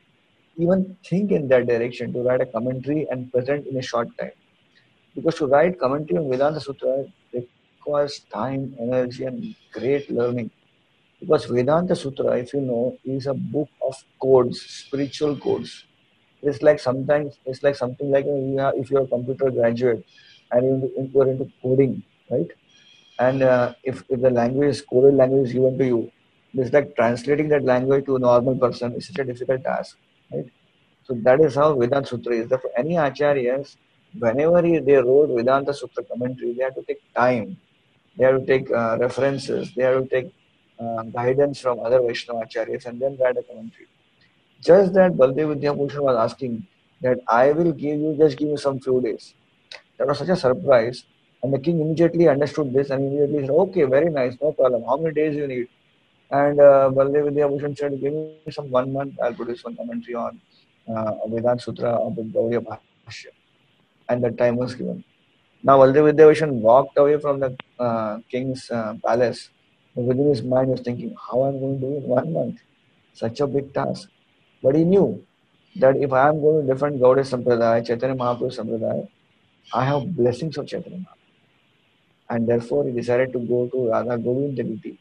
Speaker 3: even think in that direction to write a commentary and present in a short time? Because to write commentary on Vedanta Sutra requires time, energy, and great learning. Because Vedanta Sutra, if you know, is a book of codes, spiritual codes. It's like sometimes it's like something like, you know, you are, if you're a computer graduate and you you're into coding, right? And uh, if, if the language is coded language is given to you, it's like translating that language to a normal person is such a difficult task, right? So that is how Vedanta Sutra is. Therefore, any acharyas, whenever he, they wrote Vedanta Sutra commentary, they have to take time. They have to take uh, references. They have to take uh, guidance from other Vaishnava acharyas and then write a commentary. Just that Baldev Vidyabhushan was asking that I will give you, just give me some few days. That was such a surprise. And the king immediately understood this and immediately said, okay, very nice, no problem. How many days you need? And uh, Baldev Vidyabhushan said, give me some one month, I'll produce one commentary on uh, Vedanta Sutra of the Gaudiya Bhashya. And that time was given. Now Baldev Vidyabhushan walked away from the uh, king's uh, palace. And within his mind he was thinking, how am I going to do it in one month? Such a big task. But he knew that if I am going to defend Gaudiya Sampradaya, Chaitanya Mahaprabhu Sampradaya, I have blessings of Chaitanya Mahaprabhu. And therefore he decided to go to Radha Govinda Deity,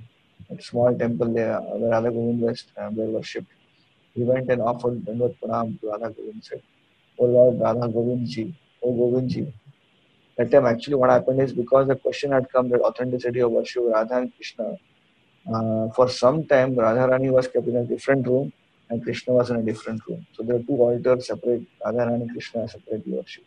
Speaker 3: a small temple there where Radha Govinda was uh, were worshipped. He went and offered Dandavat Pranam to Radha Govinda and said, Oh Lord Radha Govindji, Oh Govindji. That time actually what happened is because the question had come that authenticity of worship of Radha and Krishna, uh, for some time Radharani was kept in a different room and Krishna was in a different room. So there are two altars separate, Radharani and Krishna are separately worshipped.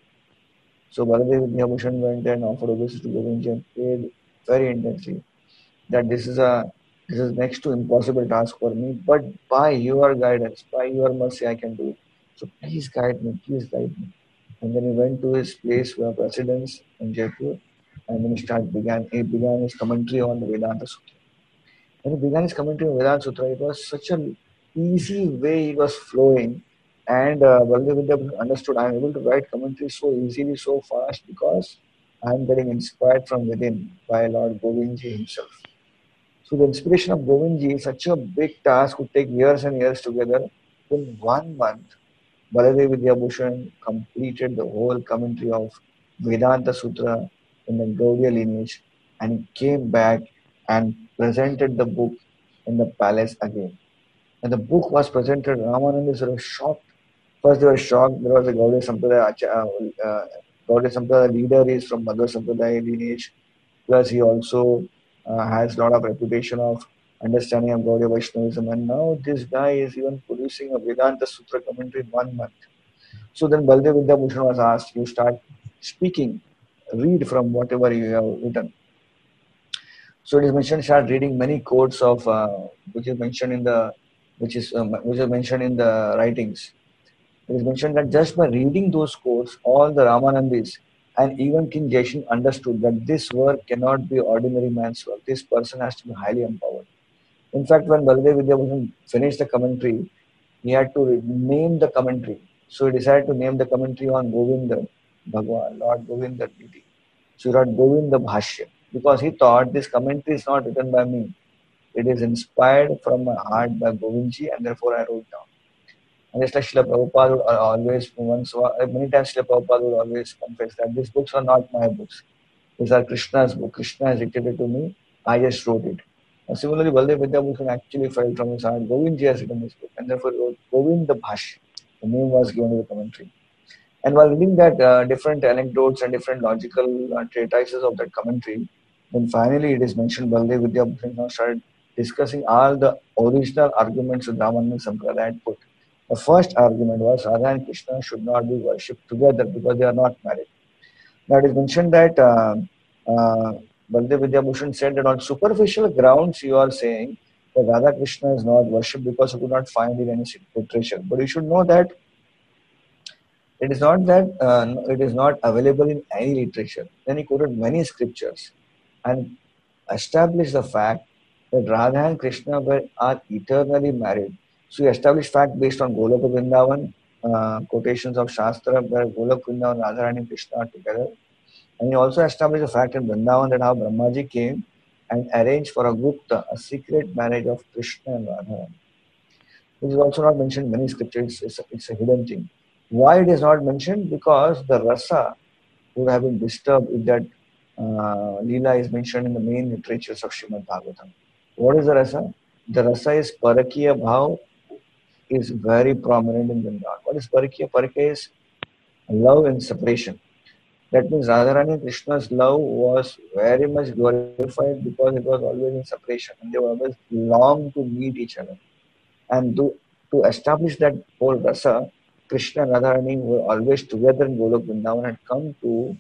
Speaker 3: So Baladev Vidyabhushan went and offered obeisance to Govindji and prayed very intensely that this is a this is next to impossible task for me, but by your guidance, by your mercy, I can do it. So please guide me, please guide me. And then he went to his place where residence in Jaipur, and then he started began he began his commentary on the Vedanta Sutra. When he began his commentary on Vedanta Sutra, it was such an easy way it was flowing, and uh, Baldev Vidyabhushan understood I am able to write commentary so easily, so fast because I am getting inspired from within by Lord Govindji himself. So the inspiration of Govindji is such a big task, would take years and years together. In one month, Baladev Vidyabhushan completed the whole commentary of Vedanta Sutra in the Gaudiya lineage, and he came back and presented the book in the palace again. When the book was presented, Ramanandis were shocked. First they were shocked. There was a Gaudiya Sampradaya, uh, uh, Gaudiya Sampradaya leader is from Madhva Sampradaya lineage. Plus he also uh, has a lot of reputation of understanding of Gaudiya Vaishnavism, and now this guy is even producing a Vedanta Sutra commentary in one month. So then Baldev Vidyabhushan was asked, you start speaking, read from whatever you have written. So it is mentioned, start reading many quotes of uh, which is mentioned in the which is um, which is mentioned in the writings. It is mentioned that just by reading those quotes, all the Ramanandis and even King Jaishin understood that this work cannot be ordinary man's work. This person has to be highly empowered. In fact, when Baladev Vidyabhushan finished the commentary, he had to name the commentary. So he decided to name the commentary on Govinda Bhagwan, Lord Govinda deity. So he wrote Govinda Bhashya because he thought this commentary is not written by me. It is inspired from my heart by Govindji, and therefore I wrote down. And just like Srila Prabhupada would always, once, many times Srila Prabhupada would always confess that these books are not my books. These are Krishna's book. Krishna has dictated to me. I just wrote it. And similarly, Baldev Vidyabhushan actually felt from his heart, Govindji has written this book, and therefore wrote Govinda Bhashya. The name was given to the commentary. And while reading that uh, different anecdotes and different logical uh, treatises of that commentary, Then finally it is mentioned Baldev Vidyabhushan now started discussing all the original arguments that Ramananda Sampradaya had put. The first argument was Radha and Krishna should not be worshipped together because they are not married. Now it is mentioned that uh, uh, Baldev Vidyabhushan said that on superficial grounds you are saying that Radha Krishna is not worshipped because you could not find in any literature. But you should know that it is not that uh, it is not available in any literature. Then he quoted many scriptures and established the fact that Radha and Krishna were are eternally married. So he established fact based on Goloka Vrindavan, uh, quotations of Shastra where Goloka Vrindavan, Radha and Krishna are together. And he also established the fact in Vrindavan that how Brahmaji came and arranged for a Gupta, a secret marriage of Krishna and Radha. It is also not mentioned in many scriptures. It's a, it's a hidden thing. Why it is not mentioned? Because the rasa would have been disturbed if that uh, Leela is mentioned in the main literatures of Srimad Bhagavatam. What is the rasa? The rasa is Parakiya Bhav is very prominent in Vrindavan. What is Parakiya? Parakiya is love and separation. That means Radharani and Krishna's love was very much glorified because it was always in separation and they were always long to meet each other. And to, to establish that whole rasa, Krishna and Radharani were always together in Golok Vrindavan and come to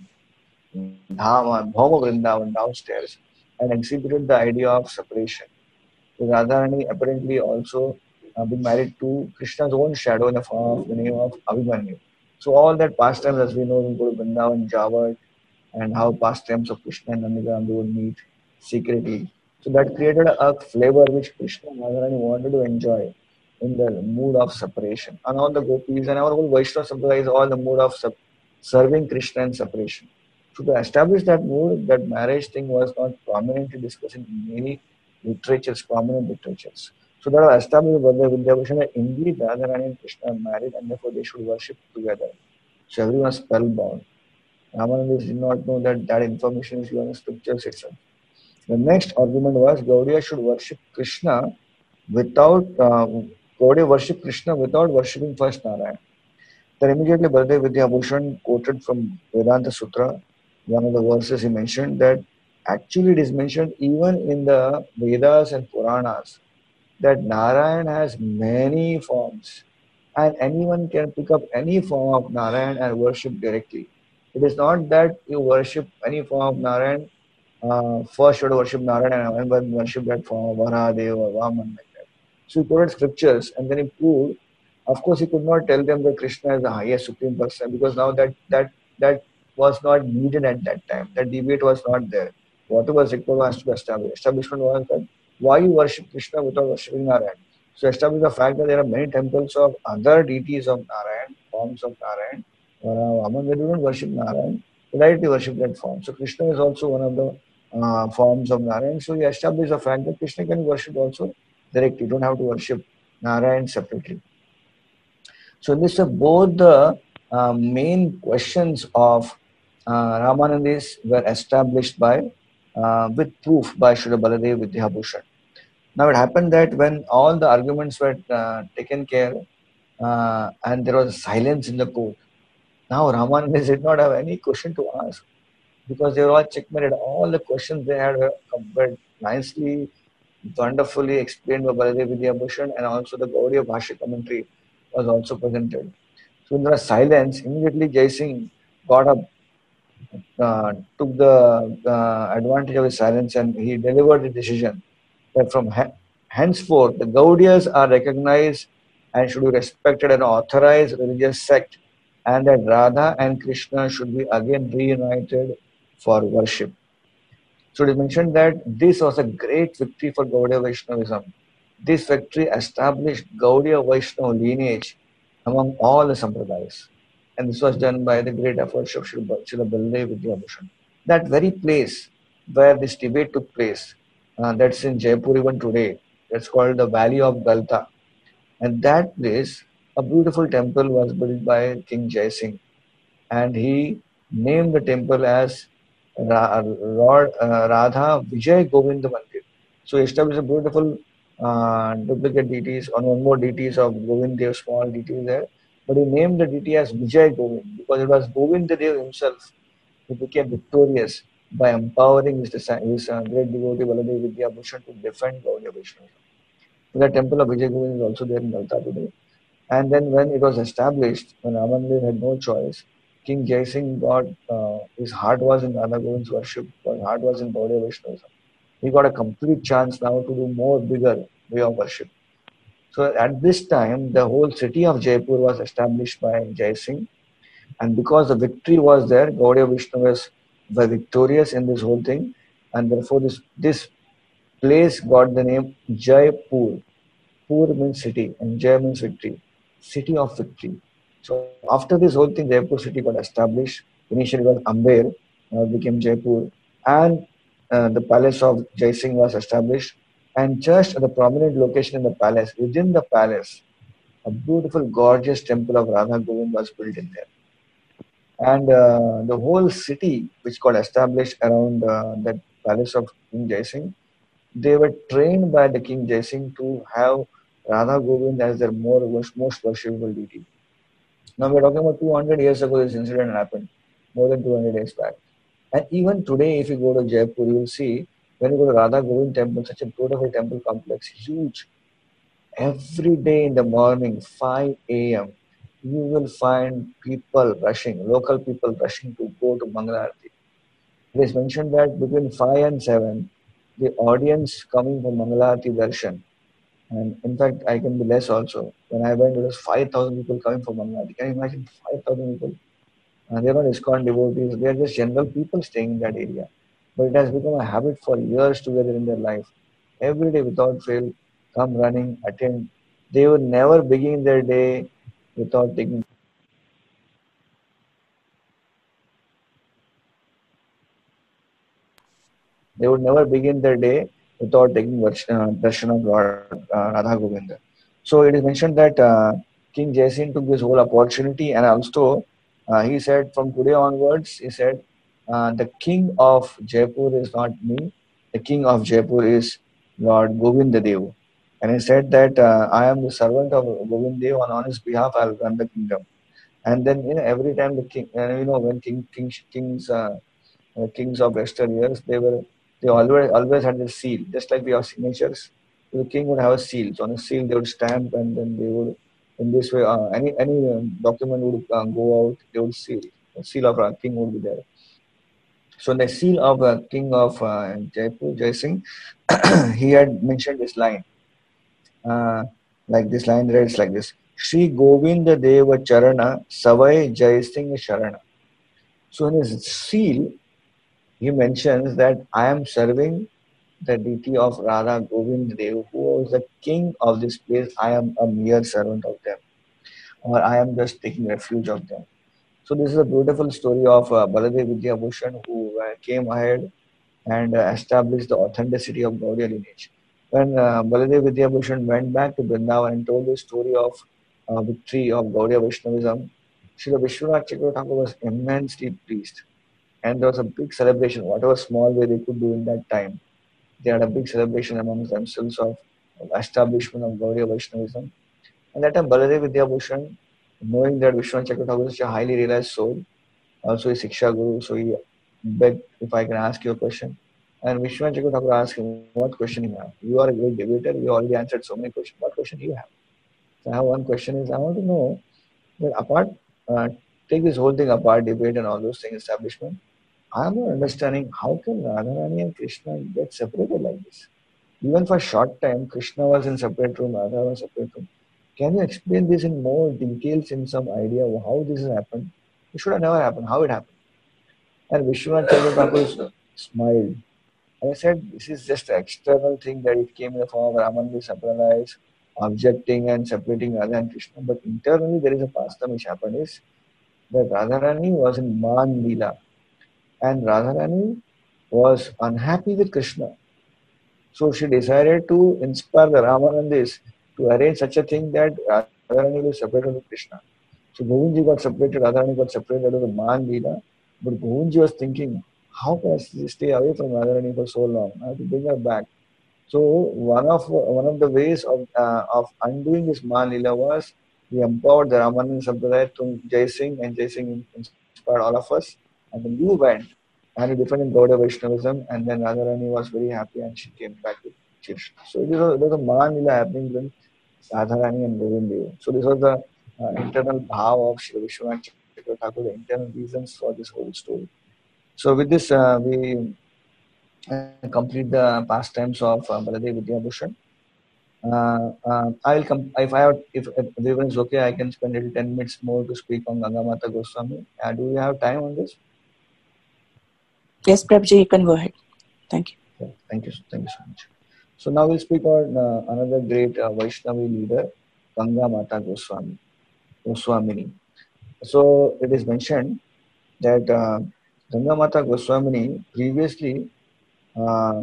Speaker 3: Dhama, Bhauma Vrindavan downstairs and exhibited the idea of separation. So Radharani apparently also uh, been married to Krishna's own shadow in the form of the name of Abhimanyu. So all that pastimes as we know in Golok Vrindavan, Jawad, and how pastimes of Krishna and Nandagaram would meet secretly. So that created a, a flavor which Krishna and Radharani wanted to enjoy in the mood of separation. And all the gopis and our whole Vaishnava Sampradaya is all the mood of sub- serving Krishna and separation. So to establish that mood, that marriage thing was not prominently discussed in many literatures, prominent literatures. So that was established by the Vidyabhushan that indeed Radharani and Krishna are married and therefore they should worship together. So everyone was spellbound. Ramananda did not know that that information is given in scriptures itself. The next argument was Gaudiya should worship Krishna without uh, Gaudiya worship Krishna without worshipping first Narayana. Then immediately Baldev Vidyabhushan quoted from Vedanta Sutra, one of the verses he mentioned that actually it is mentioned even in the Vedas and Puranas that Narayan has many forms and anyone can pick up any form of Narayan and worship directly. It is not that you worship any form of Narayan, uh, first you have to worship Narayan and then worship that form of Varahadev or Vaman like that. So he quoted scriptures and then he proved, of course he could not tell them that Krishna is the highest supreme person because now that that that was not needed at that time. That debate was not there. Whatever was required was to be established. Establishment was that why you worship Krishna without worshipping Narayan? So establish the fact that there are many temples of other deities of Narayan, forms of Narayan. Vaman, they do not worship Narayan, they directly worship that form. So Krishna is also one of the uh, forms of Narayan. So you establish the fact that Krishna can be worshipped also directly. You don't have to worship Narayan separately. So these are both the uh, main questions of uh, Ramanandis were established by uh, with proof by Srila Baladev Vidyabhushan. Now it happened that when all the arguments were uh, taken care uh, and there was silence in the court, now Ramanandis did not have any question to ask because they were all checkmated. All the questions they had were compared nicely, wonderfully explained by Baladev Vidyabhushan, and also the Gaudiya Bhashya commentary was also presented. So in the silence, immediately Jai Singh got up, uh, took the uh, advantage of his silence and he delivered the decision that from ha- henceforth the Gaudiyas are recognized and should be respected and authorized religious sect, and that Radha and Krishna should be again reunited for worship. So it is mentioned that this was a great victory for Gaudiya Vaishnavism. This victory established Gaudiya Vaishnava lineage among all the Sampradayas. And this was done by the great efforts of Srila Baldev Vidyabhushan. That very place where this debate took place, uh, that's in Jaipur even today, that's called the Valley of Galta. And that place, a beautiful temple was built by King Jai Singh. And he named the temple as Ra- Lord uh, Radha Vijay Govind Mandir. So he established a beautiful uh, duplicate deities, on one more deities of Govind Dev, small deities there. But he named the deity as Vijay Govind because it was Govind Dev himself who became victorious by empowering his, his uh, great devotee Baladev Vidya Bhushan to defend Gaudiya Vaishnavism. So the temple of Vijay Govind is also there in Lalta today. And then when it was established, when Ramandir had no choice, King Jai Singh got, uh, his heart was in Radha Govind's worship, his heart was in Gaudiya Vaishnavism. He got a complete chance now to do more bigger way of worship. So at this time, the whole city of Jaipur was established by Jai Singh. And because the victory was there, Gaudiya Vaishnavas were victorious in this whole thing. And therefore, this, this place got the name Jaipur. Pur means city and Jai means victory. City of victory. So after this whole thing, Jaipur city got established. Initially it was Amber, now it became Jaipur. And uh, the palace of Jai Singh was established. And just at the prominent location in the palace, within the palace, a beautiful, gorgeous temple of Radha Govind was built in there. And uh, the whole city, which got established around uh, that palace of King Jai Singh, they were trained by the King Jai Singh to have Radha Govind as their more, most worshipful deity. Now we're talking about two hundred years ago this incident happened, more than two hundred years back. And even today, if you go to Jaipur, you will see, when you go to Radha Govind temple, such a beautiful temple complex, huge. Every day in the morning, five a m, you will find people rushing, local people rushing to go to Mangalarti. It is mentioned that between five and seven, the audience coming for Mangalarti Darshan, and in fact, I can be less also. When I went, it was five thousand people coming for Mangalarti. Can you imagine five thousand people? And they're not ISKCON devotees, they're just general people staying in that area. But it has become a habit for years together in their life. Every day without fail, come running, attend. They would never begin their day without taking. They would never begin their day without taking uh, darshan of Lord uh, Radha Govinda. So it is mentioned that uh, King Jai Singh took this whole opportunity, and also uh, he said from today onwards, he said, uh, the king of Jaipur is not me, the king of Jaipur is Lord Govinda Dev. And he said that uh, I am the servant of Govind Dev, and on his behalf I will run the kingdom. And then you know, every time the king, uh, you know, when king, king kings, uh, uh, kings of yesteryears, they were they always always had a seal, just like we have signatures. The king would have a seal. So on a seal, they would stamp, and then they would, in this way, uh, any any um, document would uh, go out. They would seal. The seal of a king would be there. So the seal of a king of uh, Jaipur, Jai Singh, he had mentioned this line. Uh, like this line reads like this: Shri Govinda Deva Charana Savai Jai Singh Sharana. So in his seal, he mentions that I am serving the deity of Radha Govind Dev, who was the king of this place. I am a mere servant of them, or I am just taking refuge of them. So this is a beautiful story of uh, Baladev Vidya Bhushan, who uh, came ahead and uh, established the authenticity of Gaudiya lineage. When uh, Baladev Vidya Bhushan went back to Vrindavan and told the story of uh, victory of Gaudiya Vaishnavism, Srila Vishwanath Chakravarti Thakur was immensely pleased. And there was a big celebration, whatever small way they could do in that time. They had a big celebration amongst themselves of, of establishment of Gaudiya Vaishnavism. And that time Baladev Vidya Bhushan, knowing that Vishwanath Chakravarti Thakur is such a highly realized soul, also a Siksha Guru, so he begged, if I can ask you a question. And Vishwanath Chakravarti Thakur asked him, what question you have? You are a great debater, you already answered so many questions. What question do you have? So I have one question is, I want to know that apart, uh, take this whole thing apart, debate and all those things, establishment. I am not understanding how can Radharani and Krishna get separated like this? Even for a short time, Krishna was in separate room, Radha was in separate room. Can you explain this in more details, in some idea of how this has happened? It should have never happened. How it happened? And Vishwanath Chakravarti Thakur smiled. And I said, this is just an external thing that it came in the form of Ramandir Sampradayas, objecting and separating Radha and Krishna. But internally, there is a pastime which happened is that Radharani was in Man Leela. And Radharani was unhappy with Krishna. So she decided to inspire the Ramanandis to arrange such a thing that Radharani was separated with Krishna. So Govindji got separated, Radharani got separated out of the Man Leela. But Govindji was thinking, how can I stay away from Radharani for so long? I have to bring her back. So one of one of the ways of uh, of undoing this Man Leela was he empowered the Ramananda Sampradaya to Jai Singh, and Jai Singh inspired all of us. And then you went and he defended Gaudiya Vaishnavism, and then Radharani was very happy and she came back with Krishna. So it was a, there was a Mahalila happening between Radharani and Govinda. So this was the uh, internal bhav of Shri Vishwanath Chakravarti Thakur, the internal reasons for this whole story. So with this, uh, we uh, complete the pastimes of uh, Baladev Vidyabhushan. Uh, uh, I will come if I have, if, if everyone is okay, I can spend little ten minutes more to speak on Gangamata Goswami. Uh, do we have time on this?
Speaker 2: Yes, Prabhuji, you can go ahead. Thank you.
Speaker 3: Yeah, thank you, thank you so much. So now we'll speak on uh, another great uh, Vaishnavi leader, Gangamata Goswami, Goswamini. So it is mentioned that uh, Gangamata Goswamini previously uh,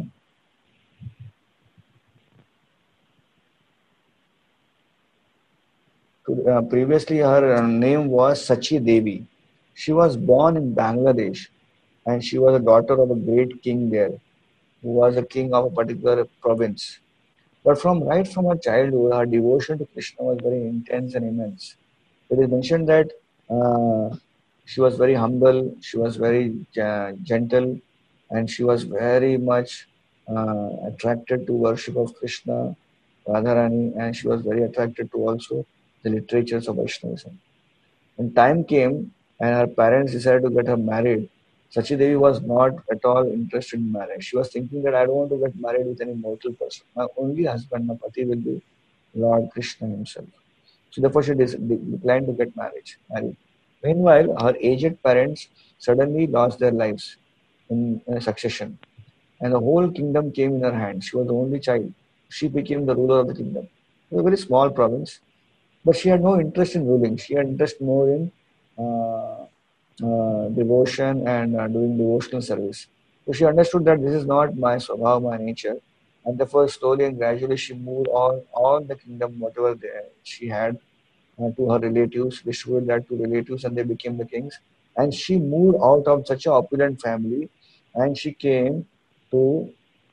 Speaker 3: Uh, previously, her uh, name was Sachi Devi. She was born in Bangladesh, and she was a daughter of a great king there, who was a king of a particular province. But from right from her childhood, her devotion to Krishna was very intense and immense. It is mentioned that uh, she was very humble, she was very uh, gentle, and she was very much uh, attracted to worship of Krishna, Radharani, and she was very attracted to also the literatures of Vaishnavism. When time came and her parents decided to get her married, Sachi Devi was not at all interested in marriage. She was thinking that I don't want to get married with any mortal person. My only husband, my pati, will be Lord Krishna himself. So therefore she declined to get marriage, married. Meanwhile, her aged parents suddenly lost their lives in, in a succession, and the whole kingdom came in her hands. She was the only child. She became the ruler of the kingdom. It was a very small province, but she had no interest in ruling. She had interest more in uh, uh, devotion and uh, doing devotional service. So she understood that this is not my swabhava, my nature, and therefore slowly and gradually she moved on all the kingdom, whatever they, she had, uh, to her relatives, distributed that to relatives, and they became the kings. And she moved out of such a opulent family, and she came to.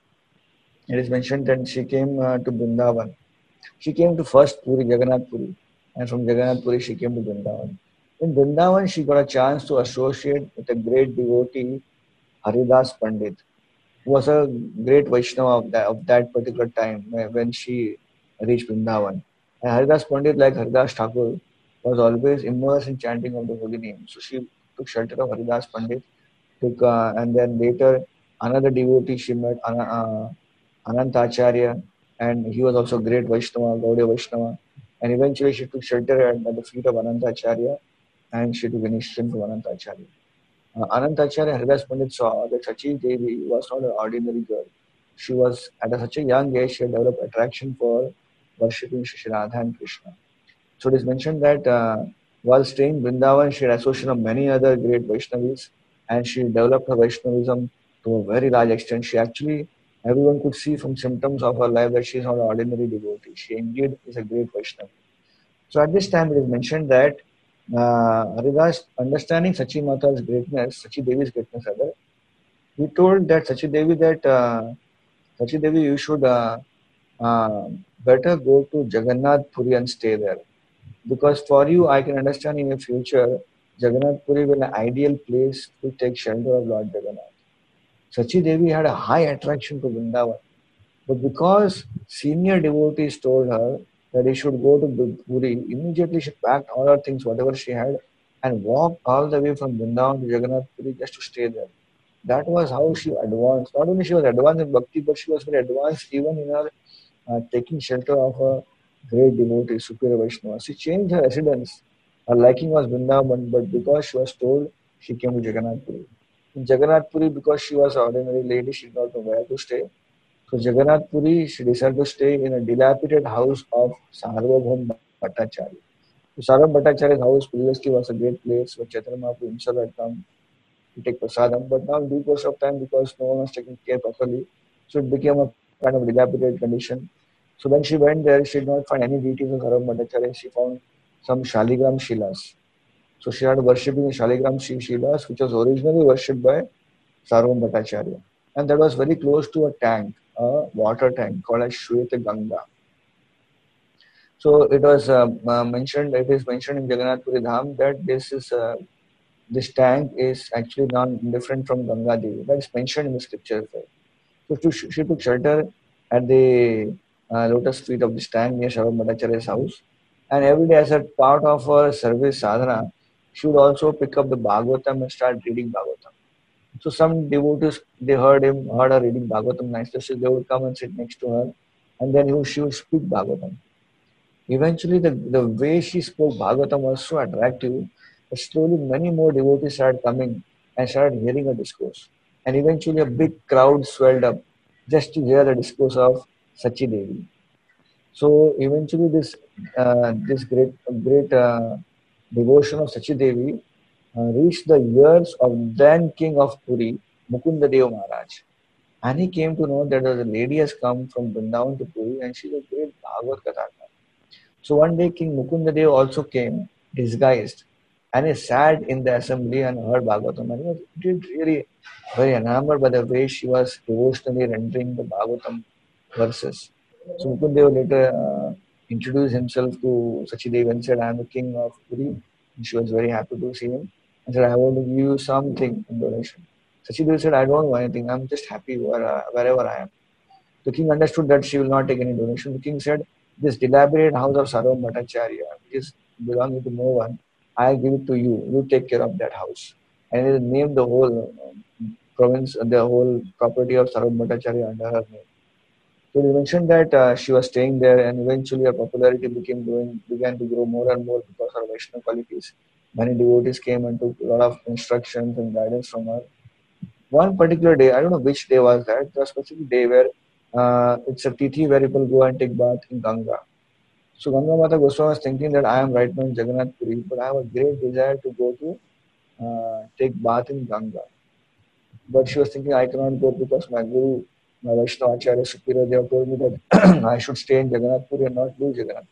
Speaker 3: It is mentioned that she came uh, to Vrindavan. She came to first Puri, Jagannath Puri, and from Jagannath Puri she came to Vrindavan. In Vrindavan, she got a chance to associate with a great devotee, Haridas Pandit, who was a great Vaishnava of that, of that particular time when she reached Vrindavan. And Haridas Pandit, like Haridas Thakur, was always immersed in chanting of the holy name. So she took shelter of Haridas Pandit, took, uh, and then later another devotee she met, uh, Anantacharya, and he was also a great Vaishnava, Gaudiya Vaishnava. And eventually she took shelter at, at the feet of Anantacharya, and she took initiation from Anantacharya. Uh, Anantacharya Haridas Pandit saw that Sachi Devi was not an ordinary girl. She was, at a, such a young age, she had developed attraction for worshipping Shri Radha and Krishna. So it is mentioned that uh, while staying in Vrindavan, she had association of many other great Vaishnavis, and she developed her Vaishnavism to a very large extent. She actually, everyone could see from symptoms of her life that she is not an ordinary devotee. She indeed is a great Vaishnava. So at this time, it is mentioned that uh, Haridas, understanding Sachi Mata's greatness, Sachi Devi's greatness rather, he told that Sachi Devi that uh, Sachi Devi, you should uh, uh, better go to Jagannath Puri and stay there, because for you, I can understand in the future, Jagannath Puri will be an ideal place to take shelter of Lord Jagannath. Sachi Devi had a high attraction to Vrindavan, but because senior devotees told her that he should go to Puri, immediately she packed all her things, whatever she had, and walked all the way from Vrindavan to Jagannath Puri just to stay there. That was how she advanced. Not only she was advanced in bhakti, but she was very advanced even in her uh, taking shelter of a great devotee, superior Vaishnava. She changed her residence. Her liking was Vrindavan, but because she was told, she came to Jagannath Puri. In Jagannath Puri, because she was an ordinary lady, she did not know where to stay. So Jagannath Puri, she decided to stay in a dilapidated house of Sarvabhaum Bhattacharya. So Sarvabhaum Bhattacharya's house previously was a great place where Chaitanya Mahaprabhu himself had come to take prasadam, but now in due course of time, because no one was taking care properly, so it became a kind of dilapidated condition. So when she went there, she did not find any deities of Sarvabhaum Bhattacharya. She found some Shaligram Shilas. So she started worshipping the Shaligram Shilas, which was originally worshipped by Sarvabhaum Bhattacharya. And that was very close to a tank, a water tank called as Shweta Ganga. So it was uh, mentioned, it is mentioned in Jagannath Puri Dham that this is uh, this tank is actually not different from Ganga Devi. That is mentioned in the scripture. So to, she took shelter at the uh, lotus feet of this tank near Sarva Bhattacharya's house. And every day, as a part of her service sadhana, she would also pick up the Bhagavatam and start reading Bhagavatam. So some devotees, they heard him, heard her reading Bhagavatam nicely, so they would come and sit next to her, and then he would, she would speak Bhagavatam. Eventually, the, the way she spoke Bhagavatam was so attractive that slowly many more devotees started coming and started hearing her discourse. And eventually, a big crowd swelled up just to hear the discourse of Sachi Devi. So eventually, this uh, this great great uh, devotion of Sachi Devi uh, reached the ears of then king of Puri, Mukunda Deva Maharaj. And he came to know that a lady has come from Vrindavan to Puri and she's a great Bhagavad Kathaka. So one day King Mukunda Deva also came disguised and he sat in the assembly and heard Bhagavatam. And he was did really very enamored by the way she was devotionally rendering the Bhagavatam verses. So Mukunda Deva later uh, introduced himself to Sachi Devi and said, I am the king of Puri. And she was very happy to see him. And said, I want to give you something in donation. Sachi Devi said, I don't want anything. I'm just happy where, uh, wherever I am. The king understood that she will not take any donation. The king said, this dilapidated house of Sarva Bhattacharya, which is belonging to no one, I give it to you. You take care of that house. And he named the whole uh, province, the whole property of Sarva Bhattacharya under her name. So he mentioned that uh, she was staying there, and eventually her popularity became growing, began to grow more and more because of her Vaishnava qualities. Many devotees came and took a lot of instructions and guidance from her. One particular day, I don't know which day was that, there was a specific day where uh, it's a tithi where people go and take bath in Ganga. So Ganga Mata Goswami was thinking that I am right now in Jagannath Puri, but I have a great desire to go to uh, take bath in Ganga. But she was thinking I cannot go because my Guru, my Vaishnava Acharya Superior, they have told me that I should stay in Jagannath Puri and not leave Jagannath.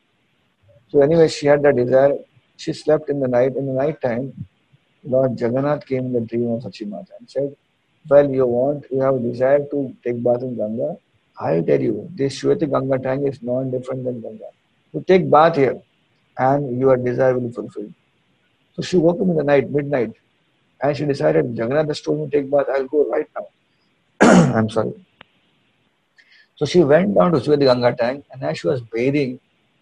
Speaker 3: So anyway, she had that desire. She slept in the night. In the night time, Lord Jagannath came in the dream of Sachi Mata and said, well, you want, you have a desire to take bath in Ganga. I'll tell you, this Shweta Ganga tank is non different than Ganga. You take bath here and your desire will be fulfilled. So she woke up in the night, midnight, and she decided, Jagannath has told me to take bath, I'll go right now. I'm sorry. So she went down to Shweta Ganga tank, and as she was bathing,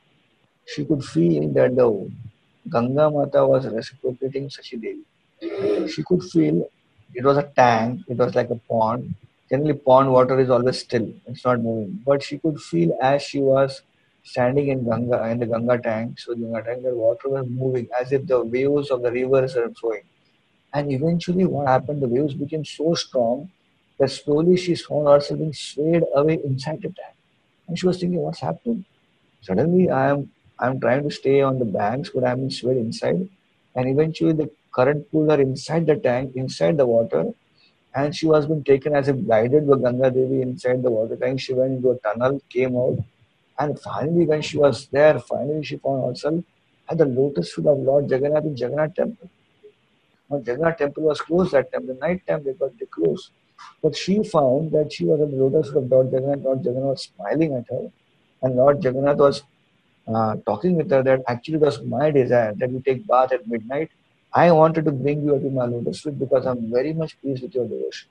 Speaker 3: she could feel that the Ganga Mata was reciprocating Sachi Devi. She could feel it was a tank, it was like a pond. Generally, pond water is always still, it's not moving. But she could feel as she was standing in Ganga, in the Ganga tank, so the Ganga tank, the water was moving as if the waves of the rivers are flowing. And eventually, what happened? The waves became so strong that slowly she found herself being swayed away inside the tank. And she was thinking, what's happening? Suddenly, I am I am trying to stay on the banks, but I am being swayed inside. And eventually, the current pulled her inside the tank, inside the water, and she was being taken as if guided by Ganga Devi inside the water tank. She went into a tunnel, came out, and finally, when she was there, finally she found herself at the lotus feet of Lord Jagannath in Jagannath temple. Now, Jagannath temple was closed that time. The night time they got they closed. But she found that she was at the lotus feet of Lord Jagannath. Lord Jagannath was smiling at her, and Lord Jagannath was uh, talking with her that actually it was my desire that you take bath at midnight. I wanted to bring you to my lotus feet because I'm very much pleased with your devotion.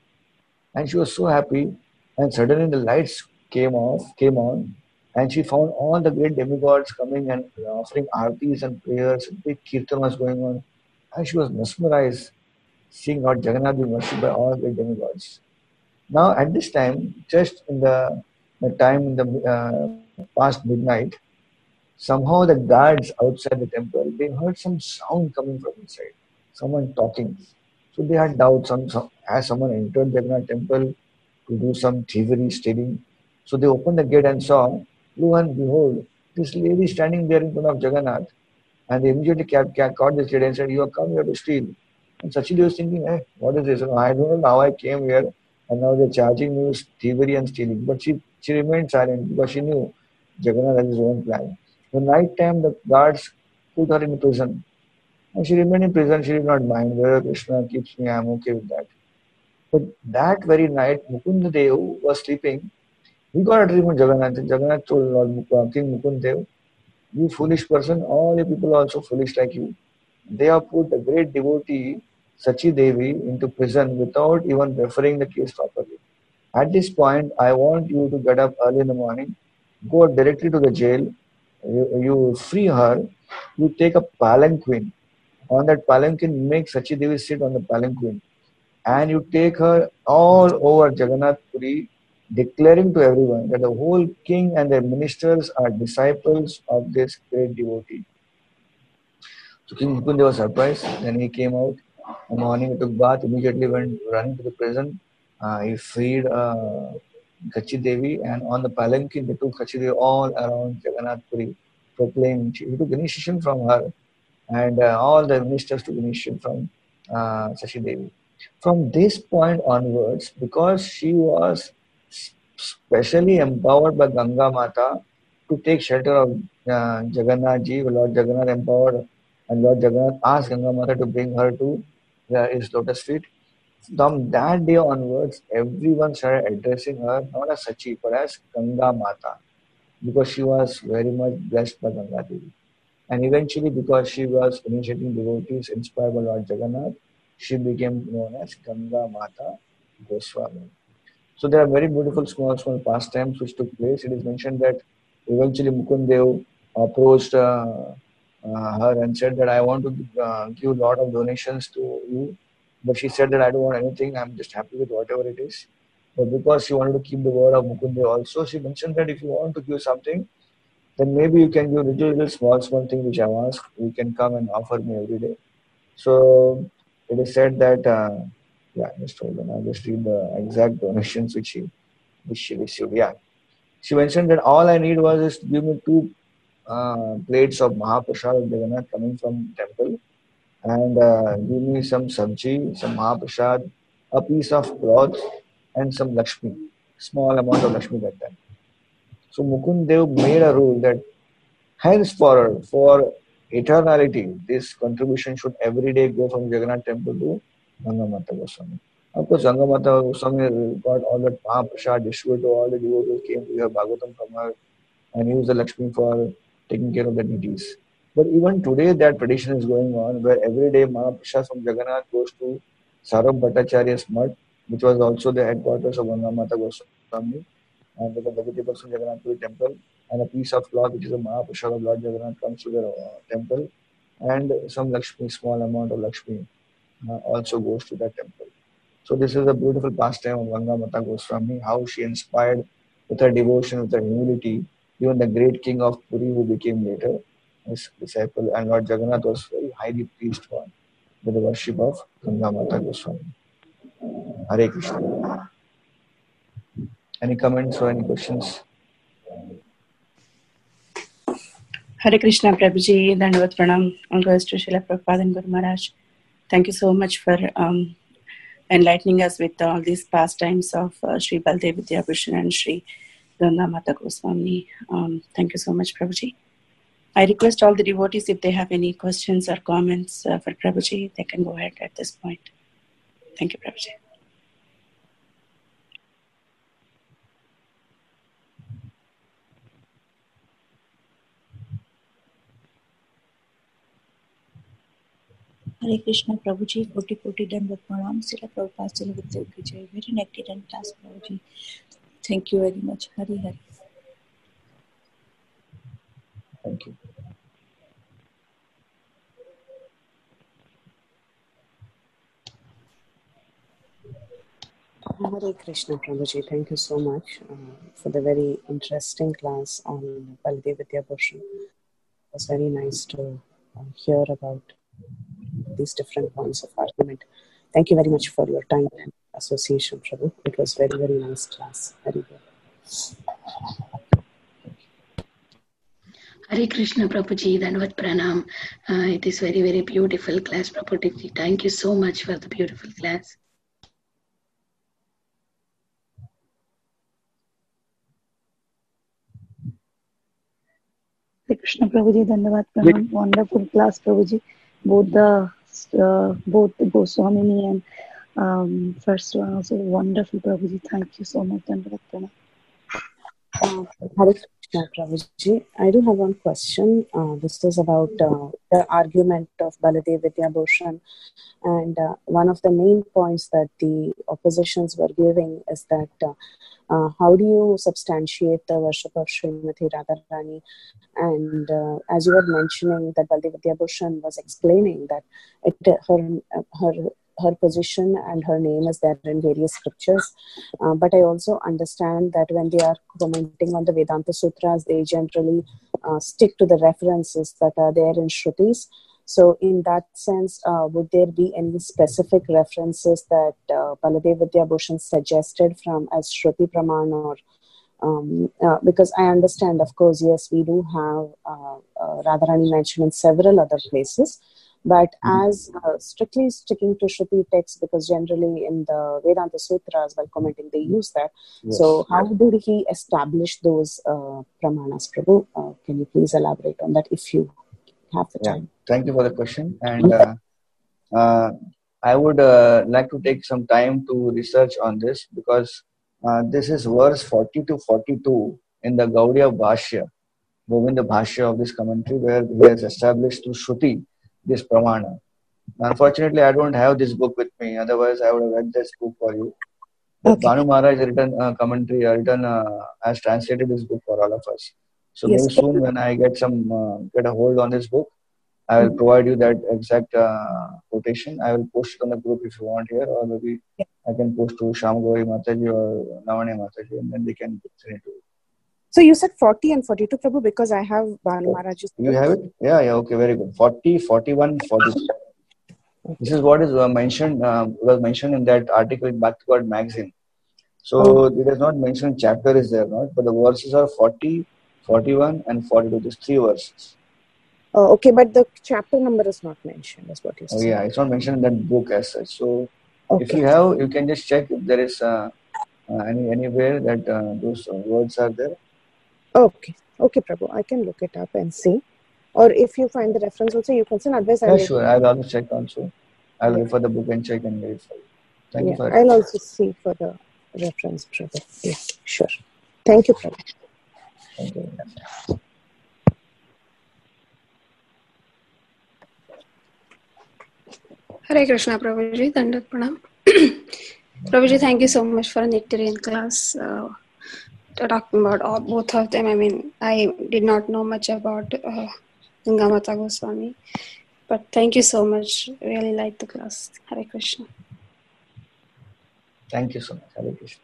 Speaker 3: And she was so happy, and suddenly the lights came off, came on, and she found all the great demigods coming and offering aartis and prayers. A big kirtan was going on, and she was mesmerized, seeing Lord Jagannath being worshipped by all the demigods. Now, at this time, just in the, the time in the uh, past midnight, somehow the guards outside the temple, they heard some sound coming from inside, someone talking. So they had doubts on some, as someone entered the Jagannath temple to do some thievery, stealing. So they opened the gate and saw, lo and behold, this lady standing there in front of Jagannath. And they immediately caught this lady and said, you have come here to steal. And Sachi Devi was thinking, hey, what is this? You know, I don't know how I came here and now they're charging me with thievery and stealing. But she, she remained silent because she knew Jagannath had his own plan. The night time, the guards put her in prison. And she remained in prison. She did not mind whether Krishna keeps me, I'm okay with that. But that very night, Mukunda Deva was sleeping. He got a dream of Jagannath. Jagannath told Lord King Mukunda Deva, you foolish person, all the people are also foolish like you. they have put a great devotee, Sachi Devi, into prison without even referring the case properly. At this point, I want you to get up early in the morning, go directly to the jail, you, you free her, you take a palanquin. On that palanquin, make Sachi Devi sit on the palanquin, and you take her all over Jagannath Puri, declaring to everyone that the whole king and their ministers are disciples of this great devotee. So King Mukunda was surprised. Then he came out in the morning, he took bath, immediately went running to the prison. Uh, he freed uh, Kachi Devi, and on the palanquin, they took Kachi Devi all around Jagannath Puri, proclaiming. He took initiation from her, and uh, all the ministers took initiation from uh, Sachi Devi. From this point onwards, because she was specially empowered by Ganga Mata to take shelter of uh, Jagannath Ji, Lord Jagannath empowered, and Lord Jagannath asked Ganga Mata to bring her to uh, his lotus feet. From that day onwards, everyone started addressing her not as Sachi but as Ganga Mata, because she was very much blessed by Ganga Devi. And eventually, because she was initiating devotees inspired by Lord Jagannath, she became known as Ganga Mata Goswami. So there are very beautiful small, small pastimes which took place. It is mentioned that eventually Mukundev approached uh, uh, her and said that I want to uh, give a lot of donations to you. But she said that I don't want anything. I'm just happy with whatever it is. But because she wanted to keep the word of Mukundev also, she mentioned that if you want to give something, then maybe you can give little, little small, small thing which I've asked. You can come and offer me every day. So it is said that, uh, yeah, just hold on. I'll just read the exact donations which she, which she received. Yeah. She mentioned that all I need was just give me two uh, plates of Mahaprasad of Jagannath coming from temple, and uh, give me some sabji, some Mahaprasad, a piece of cloth, and some Lakshmi, small amount of Lakshmi that time. So Mukundev made a rule that henceforward, for eternality, this contribution should every day go from Jagannath temple to Ganga Mata Goswami. Of course, Ganga Mata Goswami got all that Mahaprasad distributed to all the devotees, came to hear Bhagavatam from her, and used the Lakshmi for taking care of the deities. But even today, that tradition is going on, where every day Mahaprasad from Jagannath goes to Sarab Bhattacharya's mutt, which was also the headquarters of Ganga Mata Goswami, and with the vegetables from Jagannath Puri temple, and a piece of cloth which is a Mahaprasad of Lord Jagannath comes to the uh, temple, and some Lakshmi, small amount of Lakshmi uh, also goes to that temple. So this is a beautiful pastime of Ganga Mata Goswami, how she inspired with her devotion, with her humility, even the great king of Puri who became later his disciple, and Lord Jagannath was very highly pleased for with the worship of Ganga Mata Goswami. Hare Krishna. Any comments or any questions?
Speaker 2: Hare Krishna, Prabhuji, Dandavat Pranam, all goes to Srila Prabhupada and Guru Maharaj. Thank you so much for um, enlightening us with all these pastimes of uh, Sri Baldev Vidyabhushan and Sri Ganga Mata Goswami. Um, thank you so much, Prabhuji. I request all the devotees, if they have any questions or comments uh, for Prabhuji, they can go ahead at this point. Thank you, Prabhuji.
Speaker 1: Hare Krishna, Prabhuji, Koti Koti Dandavat Pranam, Srila Prabhupada Srila Guru Vijay. Very nectar and class, Prabhuji. Thank you very much. Hari Hari.
Speaker 3: Thank you.
Speaker 4: Hare Krishna, Prabhuji. Thank you so much uh, for the very interesting class on Baldev Vidyabhushan. It was very nice to uh, hear about these different points of argument. Thank you very much for your time and association, Prabhu. It was very, very nice class. Very good.
Speaker 1: Hare Krishna, Prabhuji, Dandavat Pranam. Uh, it is very, very beautiful class, Prabhuji. Thank you so much for the beautiful class.
Speaker 5: Hare Krishna, Prabhuji, Dandavat Pranam. Wonderful class, Prabhuji. Both the uh, both the Goswamini and um, first one also wonderful, Prabhuji. Thank you so much, Dandavat Pranam.
Speaker 4: Uh, Hare Krishna Prabhuji. I do have one question. Uh, this is about uh, the argument of Baladev Vidyabhushan. And uh, one of the main points that the oppositions were giving is that uh, uh, how do you substantiate the worship of Srimati Radharani? And uh, as you were mentioning, that Baladev Vidyabhushan was explaining that it, her, her her position and her name is there in various scriptures. Uh, but I also understand that when they are commenting on the Vedanta Sutras, they generally uh, stick to the references that are there in Shrutis. So in that sense, uh, would there be any specific references that uh, Baladev Vidyabhushan suggested from as Shruti Praman? Or um, uh, because I understand, of course, yes, we do have uh, uh, Radharani mentioned in several other places. But as uh, strictly sticking to Shruti text, because generally in the Vedanta Sutras, while commenting, they use that. Yes. So how did he establish those uh, pramanas, Prabhu? Uh, can you please elaborate on that if you have the time?
Speaker 3: Yeah. Thank you for the question. And uh, uh, I would uh, like to take some time to research on this, because uh, this is verse forty to forty-two in the Gaudiya Bhashya, Govinda Bhashya of this commentary, where he has established through Shruti this pramana. Unfortunately, I don't have this book with me. Otherwise, I would have read this book for you. But okay. Bhanu Maharaj has written a commentary, written, uh, has translated this book for all of us. So yes. Very soon, when I get some uh, get a hold on this book, I will mm-hmm. provide you that exact uh, quotation. I will post it on the group if you want here, or maybe yeah. I can post to Shyam Gauri Mataji or Lavanya Mataji, and then they can send it to you.
Speaker 4: So you said forty and forty-two, Prabhu, because I have Bhanu Maharaj's.
Speaker 3: You have it? Yeah, yeah, okay, very good. forty, forty-one, forty-two. Okay. This is what is uh, mentioned, uh, was mentioned in that article in Bhakti God magazine. So oh. it is not mentioned chapter is there, not, but the verses are forty, forty-one, and forty-two. These three verses.
Speaker 4: Oh, okay, but the chapter number is not mentioned, is what you're saying.
Speaker 3: Oh, yeah, it's not mentioned in that book as such. So okay. If you have, you can just check if there is uh, uh, any anywhere that uh, those uh, words are there.
Speaker 4: Okay, okay, Prabhu, I can look it up and see. Or if you find the reference also, you can send advice.
Speaker 3: Yeah, sure. I'll also check also. I'll yeah. refer the book and check and verify. Thank
Speaker 4: yeah.
Speaker 3: you for
Speaker 4: I'll that. also see for the reference, Prabhu. Yeah, sure. Thank you, Prabhu.
Speaker 3: Thank you.
Speaker 6: Hare Krishna, Prabhuji. Dandat Pranam. Prabhuji, thank you so much for a nectarian class. Uh, talking about all, both of them. I mean, I did not know much about uh, Ganga Mata Goswami, but thank you so much. Really liked the class. Hare Krishna.
Speaker 3: Thank you so much. Hare Krishna.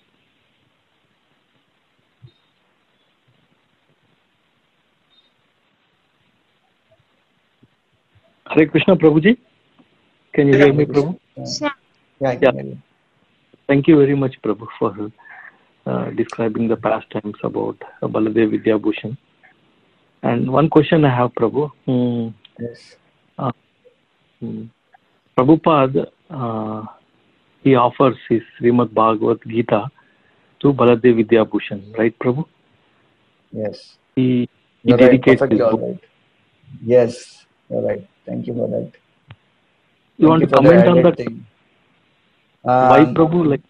Speaker 7: Hare Krishna, Prabhuji. Can you hear me, Prabhu?
Speaker 3: Yeah, yeah, I can hear you.
Speaker 7: Thank you very much, Prabhu, for uh, describing the pastimes about uh, Baladev Vidyabhushan. And one question I have, Prabhu. Hmm.
Speaker 3: Yes.
Speaker 7: Uh, hmm. Prabhupada, uh, he offers his Srimad Bhagavad Gita to Baladev Vidyabhushan, right, Prabhu?
Speaker 3: Yes.
Speaker 7: He, he
Speaker 3: you're
Speaker 7: dedicates
Speaker 3: right.
Speaker 7: his
Speaker 3: Perfectly
Speaker 7: book.
Speaker 3: all right. Yes, you're right. Thank you for that.
Speaker 7: You
Speaker 3: Thank
Speaker 7: want
Speaker 3: you
Speaker 7: to comment on that?
Speaker 3: Thing.
Speaker 7: Why,
Speaker 3: Um,
Speaker 7: Prabhu? Like,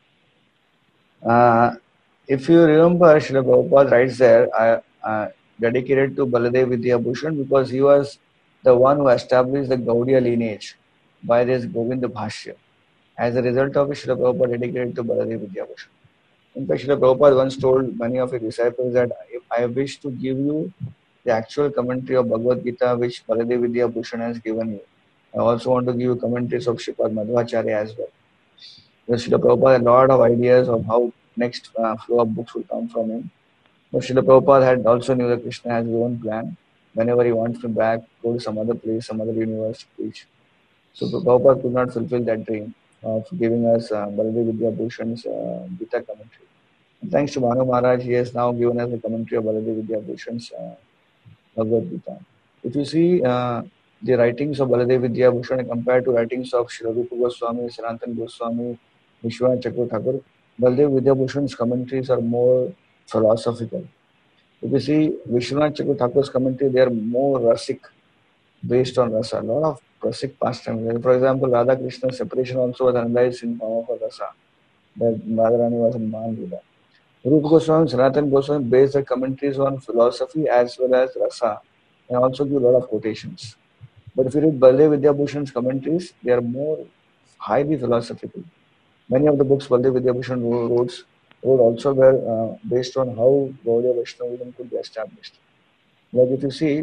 Speaker 3: uh, if you remember, Srila Prabhupada writes there, I, uh, dedicated to Baladev Vidyabhushan, because he was the one who established the Gaudiya lineage by this Govinda Bhashya. As a result of it, Srila Prabhupada dedicated to Baladev Vidyabhushan. In fact, Srila Prabhupada once told many of his disciples that if I wish to give you the actual commentary of Bhagavad Gita which Baladev Vidyabhushan has given you, I also want to give you commentaries of Sripad Madhvacharya as well. Because Srila Prabhupada had a lot of ideas of how next uh, flow of books will come from him. But Srila Prabhupada had also knew that Krishna has his own plan. Whenever he wants to back, go to some other place, some other universe to preach. So Prabhupada could not fulfill that dream of giving us uh, Baladev Vidyabhushan's uh, Gita commentary. And thanks to Bhanu Maharaj, he has now given us the commentary of Baladev Vidyabhushan's uh, Bhagavad Gita. If you see uh, the writings of Baladev Vidyabhushan compared to writings of Srila Rupa Goswami, Sanatana Goswami, Vishwanath Chakravarti Thakur, Baladev Vidyabhushan's commentaries are more philosophical. If you see Vishwanath Chakravarti Thakur's commentary, they are more rasic, based on rasa. A lot of rasic pastimes. For example, Radha Krishna's separation also was analyzed in form of a rasa. That Radharani was in Man Lila. Rupa Goswami and Sanatana Goswami based their commentaries on philosophy as well as rasa, and also give a lot of quotations. But if you read Baldev Vidyabhushan's commentaries, they are more highly philosophical. Many of the books Baldev Vidyabhushan wrote, wrote also were uh, based on how Gaudiya Vaishnavism could be established. Like if you see,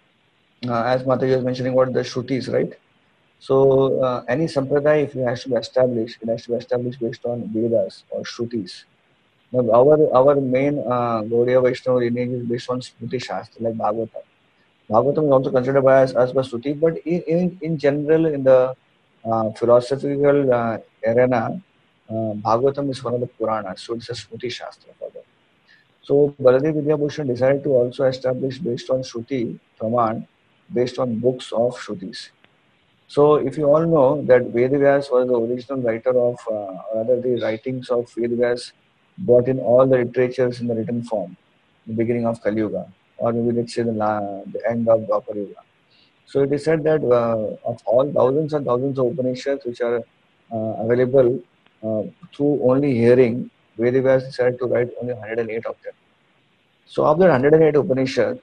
Speaker 3: uh, as Mataji was mentioning about the Shrutis, right? So uh, any sampradaya, if it has to be established, it has to be established based on Vedas or Shrutis. Now our our main uh, Gaudiya Vaishnava lineage is based on Smriti Shastra, like Bhagavatam. Bhagavatam is also considered by us as by Shruti, but in, in, in general, in the uh, philosophical uh, arena, uh, Bhagavatam is one of the Puranas, so it's a Smriti Shastra for them. So Baladev Vidyabhushan decided to also establish based on Shruti, Praman, based on books of Shrutis. So if you all know that Vedavyas was the original writer of, uh, or rather the writings of Vedavyas brought in all the literatures in the written form, the beginning of Kali Yuga, or maybe let's say the, the end of Dwapar Yuga. So it is said that uh, of all thousands and thousands of Upanishads which are uh, available uh, through only hearing, Vedavyas decided to write only one hundred eight of them. So of the one hundred eight Upanishads,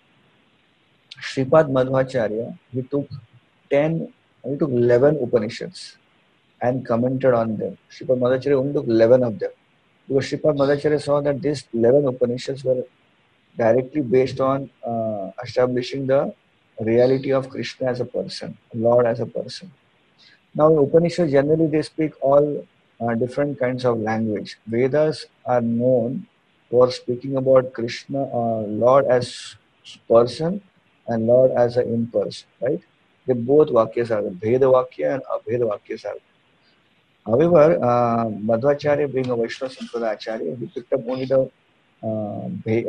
Speaker 3: Shripad Madhvacharya, he took ten, he took eleven Upanishads and commented on them. Shripad Madhvacharya only took eleven of them. Because Shripad Madhvacharya saw that these eleven Upanishads were directly based on uh, establishing the reality of Krishna as a person, Lord as a person. Now, Upanishads generally they speak all uh, different kinds of language. Vedas are known for speaking about Krishna, uh, Lord as person and Lord as an in-person, right? They both Vakyas are there. Bheda Vakya and Abheda Vakyas are there. However, uh, Madhvacharya being a Vaishnava Sampradaya Acharya, he picked up only the uh,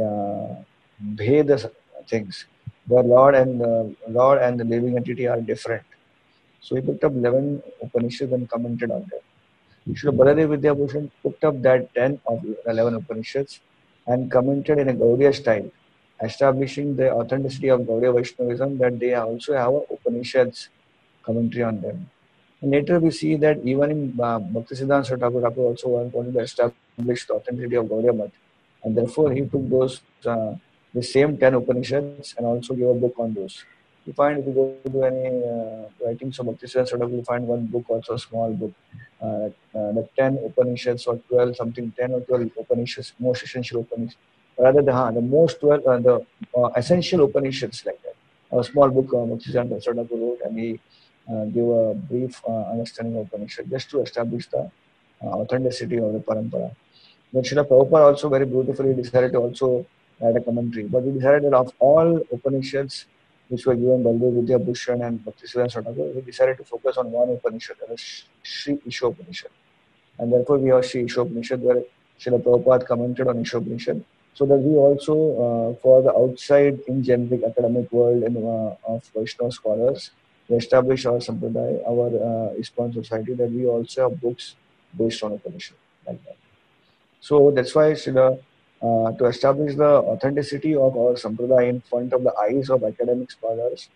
Speaker 3: Bheda things, where Lord and uh, Lord and the living entity are different. So he picked up eleven Upanishads and commented on them. Srila Baladev Vidyabhushan picked up that ten of eleven Upanishads and commented in a Gaudiya style, establishing the authenticity of Gaudiya Vaishnavism, that they also have a Upanishads commentary on them. And later we see that even in uh, Bhaktisiddhanta Thakur, Thakur also wanted to establish the authenticity of Gaudiya Math. And therefore he took those uh, the same ten Upanishads and also gave a book on those. You find if you go to any uh, writings of Bhaktisiddhanta Thakur, you find one book, also a small book, uh, uh, the ten Upanishads or twelve something, ten or twelve Upanishads, most essential Upanishads. Rather the, uh, the most twelve, uh, the uh, essential Upanishads like that. A small book uh, Bhaktisiddhanta Thakur wrote, and he uh, gave a brief uh, understanding of Upanishad just to establish the uh, authenticity of the Parampara. But Srila Prabhupada also very beautifully decided to also write a commentary. But he decided that of all Upanishads which were given by Baldev Vidyabhushan and Bhaktisiddhanta Thakur, he decided to focus on one Upanishad, that is Sri Ishopanishad. And therefore we have Sri Ishopanishad, where Srila Prabhupada commented on Ishopanishad, so that we also, uh, for the outside in generic academic world and uh, of Vaishnava scholars, we establish our Sampradaya, our uh, ISKCON society, that we also have books based on Upanishad, like that. So that's why Srila, uh, to establish the authenticity of our Sampradaya in front of the eyes of academic scholars,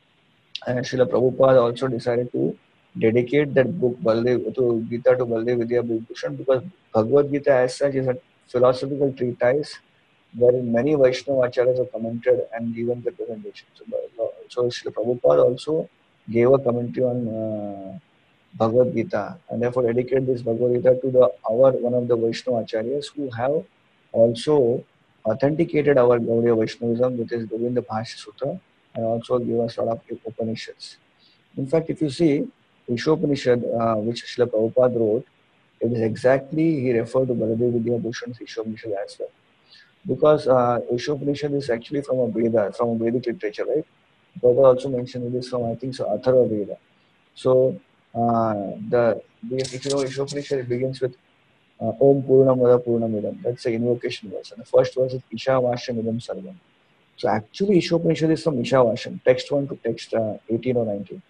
Speaker 3: and Srila Prabhupada also decided to dedicate that book Baldev, to Gita to Baldev Vidyabhushan, because Bhagavad Gita as such is a philosophical treatise wherein many Vaishnava acharyas have commented and given the presentation. So, so Srila Prabhupada also gave a commentary on uh, Bhagavad Gita, and therefore dedicate this Bhagavad Gita to the our one of the Vaishnava acharyas who have also authenticated our Gaudiya Vaishnavism, which is Govinda Bhashya Sutra, and also give us a lot of Upanishads. In fact, if you see Ishopanishad, uh, which Srila Prabhupada wrote, it is exactly, he referred to Baladev Vidyabhushan's Ishopanishad as well. Because uh, Ishopanishad is actually from a Veda, from a Vedic literature, right? Prabhupada also mentioned it is from, I think, so Atharva Veda. So, uh, the, if you know Ishopanishad, it begins with uh, Om Purnamada Purnamidam. That's the invocation verse. And the first verse is Ishavasham Idam Sarvam. So actually Ishopanishad is from Ishavasham, text one to text uh, eighteen or nineteen.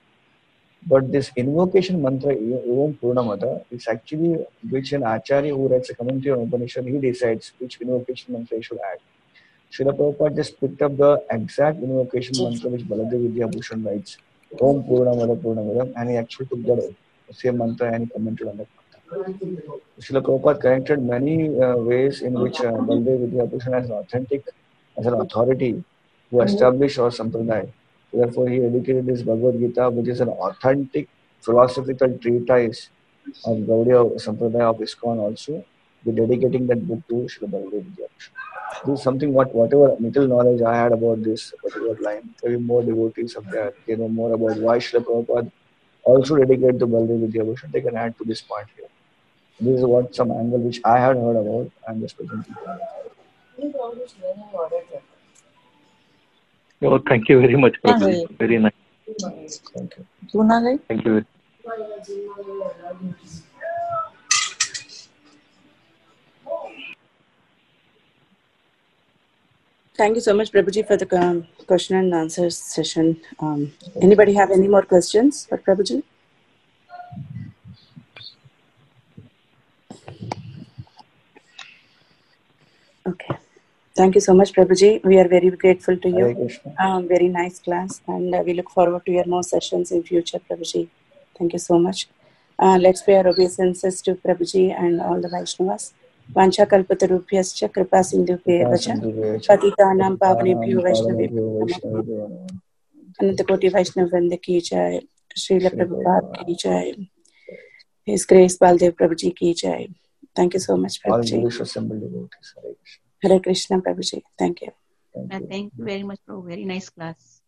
Speaker 3: But this invocation mantra, Om Purnamada, is actually which an Acharya who writes a commentary on Upanishad, he decides which invocation mantra he should add. Srila Prabhupada just picked up the exact invocation mantra which Baladev Vidyabhushan writes, Om Purnamada Purnamadam, and he actually took that same mantra and he commented on that mantra. Srila Prabhupada connected many uh, ways in which uh, Baldev Vidyabhushan as an authentic, as an authority to establish our sampradaya. Therefore, he dedicated this Bhagavad Gita, which is an authentic philosophical treatise of Gaudiya Sampradaya of ISKCON also, be dedicating that book to Srila Baldev Vidyabhushan. This is something what whatever little knowledge I had about this particular line, maybe more devotees of that, you know more about why Srila Prabhupada also dedicated to Baldev Vidyabhushan, they can add to this point here. This is what some angle which I had heard about. I'm just presenting to you.
Speaker 7: Oh, thank you very much, Prabhuji. Very nice.
Speaker 3: Thank you.
Speaker 7: Thank you.
Speaker 2: Thank you so much, Prabhuji, for the um, question and answer session. Um, anybody have any more questions for Prabhuji? Okay. Thank you so much, Prabhuji. We are very grateful to you. Um, very nice class, and uh, we look forward to your more sessions in future, Prabhuji. Thank you so much. Uh, let's pay our obeisances to Prabhuji and all the Vaishnavas. Vancha kalpatarubhyascha kripa sindhubhya vacha patitanam pavanebhyo vaishnavebhyo Anantakoti Vaishnava Vrinda ki jai, Srila Prabhupada ki jai, His Grace Baldev Prabhuji ki jai. Thank you so much, Prabhuji. Hare Krishna, Prabhuji. Thank you.
Speaker 1: Thank you very much, Prabhu. Very nice class.